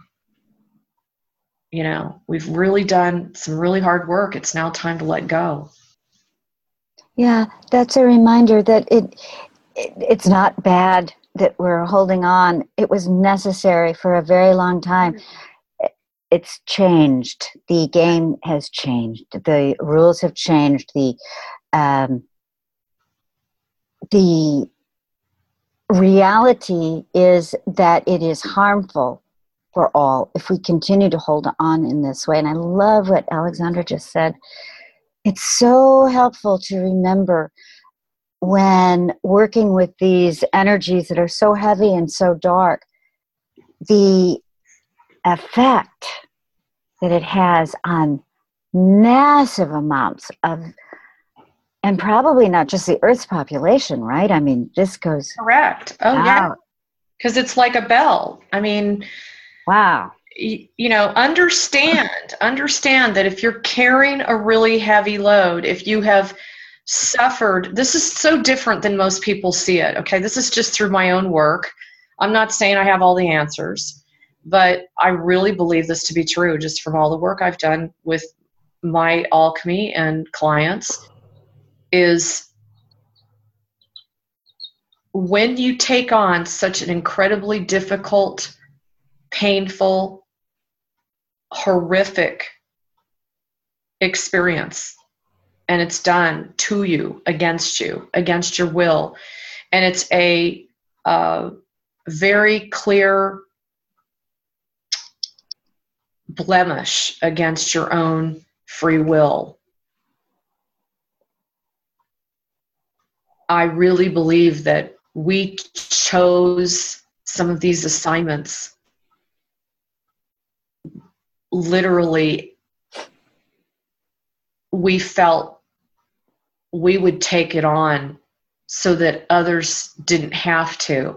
We've really done some really hard work. It's now time to let go. Yeah, that's a reminder that it's not bad that we're holding on. It was necessary for a very long time. It's changed. The game has changed. The rules have changed. the reality is that it is harmful for all if we continue to hold on in this way. And I love what Alexandra just said. It's so helpful to remember when working with these energies that are so heavy and so dark, the effect that it has on massive amounts of, and probably not just the Earth's population, right? I mean, this goes correct. Oh, out. yeah. Because it's like a bell. I mean, wow. Understand that if you're carrying a really heavy load, if you have suffered, this is so different than most people see it. Okay. This is just through my own work. I'm not saying I have all the answers, but I really believe this to be true just from all the work I've done with my alchemy and clients is when you take on such an incredibly difficult, painful, horrific experience, and it's done to you, against your will, and it's a very clear blemish against your own free will. I really believe that we chose some of these assignments literally. We felt we would take it on so that others didn't have to,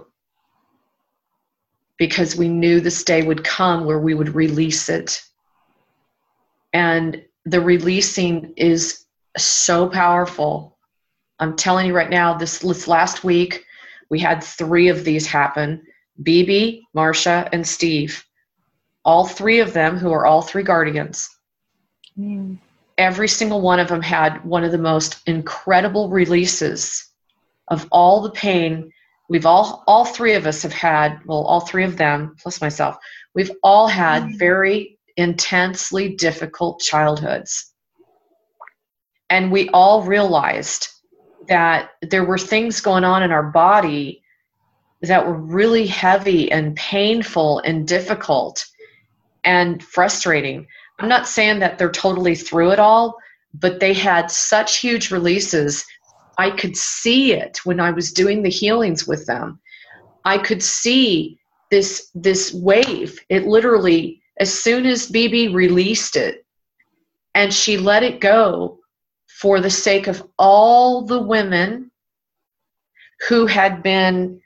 because we knew this day would come where we would release it. And the releasing is so powerful. I'm telling you right now, this last week, we had 3 of these happen. BB, Marsha, and Steve. All 3 of them, who are all 3 guardians. Mm. Every single one of them had one of the most incredible releases of all the pain. We've all 3 of us have had, well, all 3 of them, plus myself, we've all had very intensely difficult childhoods. And we all realized that there were things going on in our body that were really heavy and painful and difficult and frustrating. I'm not saying that they're totally through it all, but they had such huge releases. I could see it when I was doing the healings with them. I could see this wave. It literally, as soon as BB released it and she let it go for the sake of all the women who had been,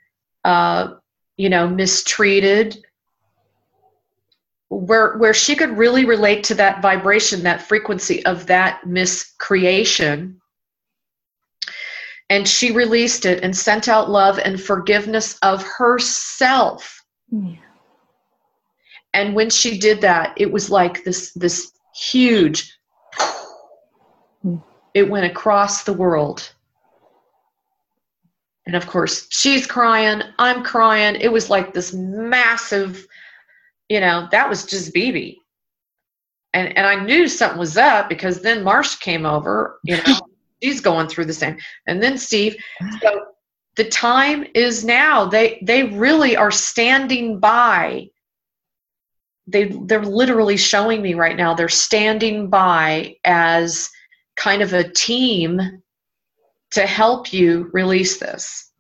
mistreated, where she could really relate to that vibration, that frequency of that miscreation. And she released it and sent out love and forgiveness of herself. Yeah. And when she did that, it was like this huge, it went across the world. And of course, she's crying, I'm crying. It was like this massive, that was just BB. And I knew something was up because then Marsha came over, she's going through the same. And then Steve. So the time is now. They really are standing by. They're literally showing me right now. They're standing by as kind of a team to help you release this.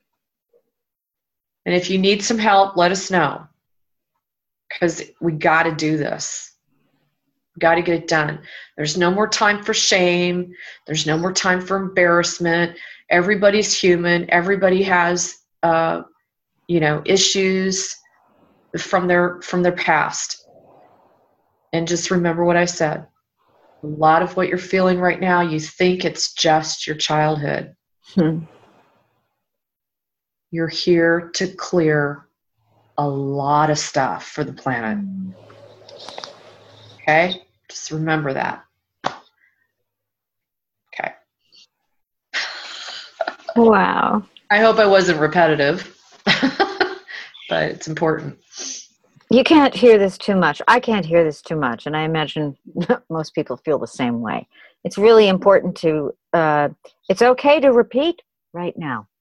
And if you need some help, let us know, because we got to do this. We got to get it done. There's no more time for shame. There's no more time for embarrassment. Everybody's human. Everybody has, issues from their past. And just remember what I said. A lot of what you're feeling right now, you think it's just your childhood. You're here to clear a lot of stuff for the planet. Okay? Just remember that. Okay. Wow. I hope I wasn't repetitive, but it's important. You can't hear this too much. I can't hear this too much, and I imagine most people feel the same way. It's really important to, it's okay to repeat right now.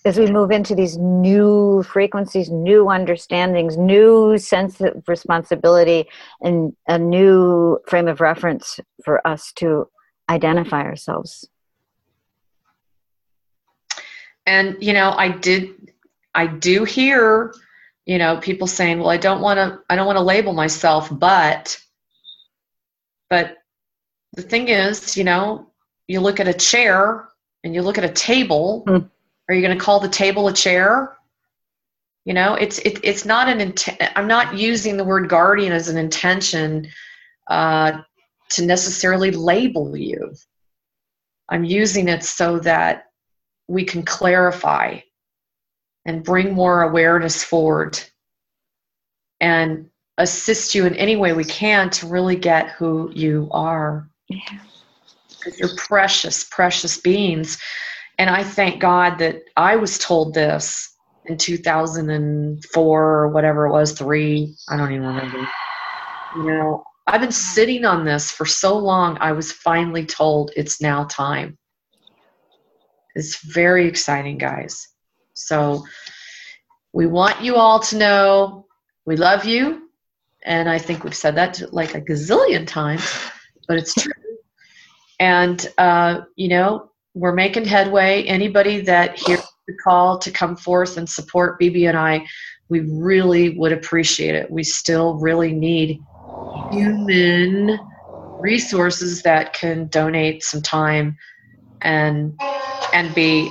as we move into these new frequencies, new understandings, new sense of responsibility, and a new frame of reference for us to identify ourselves. And, I do hear, people saying, well, I don't want to label myself, but the thing is, you look at a chair and you look at a table. Are you going to call the table a chair? It's not I'm not using the word guardian as an intention to necessarily label you. I'm using it so that we can clarify and bring more awareness forward and assist you in any way we can to really get who you are. Yeah. Because you're precious, precious beings. And I thank God that I was told this in 2004 or whatever it was, 3, I don't even remember. I've been sitting on this for so long, I was finally told it's now time. It's very exciting, guys. So we want you all to know we love you. And I think we've said that like a gazillion times, but it's true. And, we're making headway. Anybody that hears the call to come forth and support BB and I, we really would appreciate it. We still really need human resources that can donate some time and be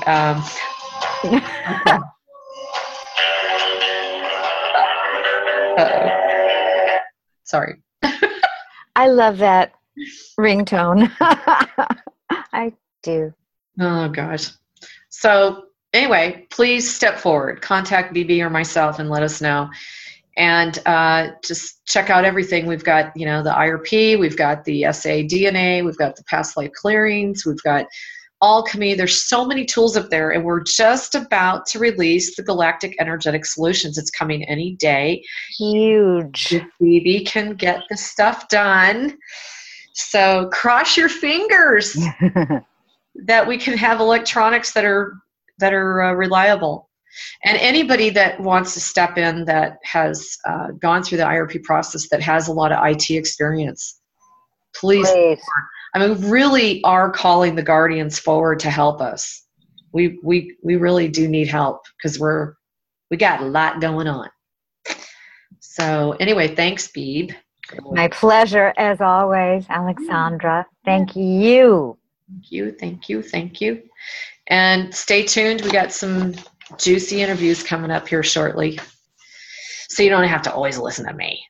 sorry. I love that ringtone. I do. Oh gosh. So anyway, please step forward, contact BB or myself and let us know. And just check out everything. We've got, the IRP, we've got the SADNA, we've got the past life clearings, we've got Alchemy. There's so many tools up there, and we're just about to release the Galactic Energetic Solutions. It's coming any day. Huge. If BB can get the stuff done. So cross your fingers that we can have electronics that are reliable. And anybody that wants to step in that has gone through the IRP process, that has a lot of IT experience, please. I mean, we really are calling the guardians forward to help us. We really do need help because we got a lot going on. So anyway, thanks, Beeb. My pleasure, as always, Alexandra. Thank you. Thank you. And stay tuned. We got some juicy interviews coming up here shortly. So you don't have to always listen to me.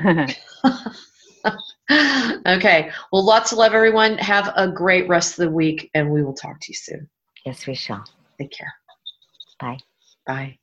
Okay. Well, lots of love, everyone. Have a great rest of the week, and we will talk to you soon. Yes, we shall. Take care. Bye. Bye.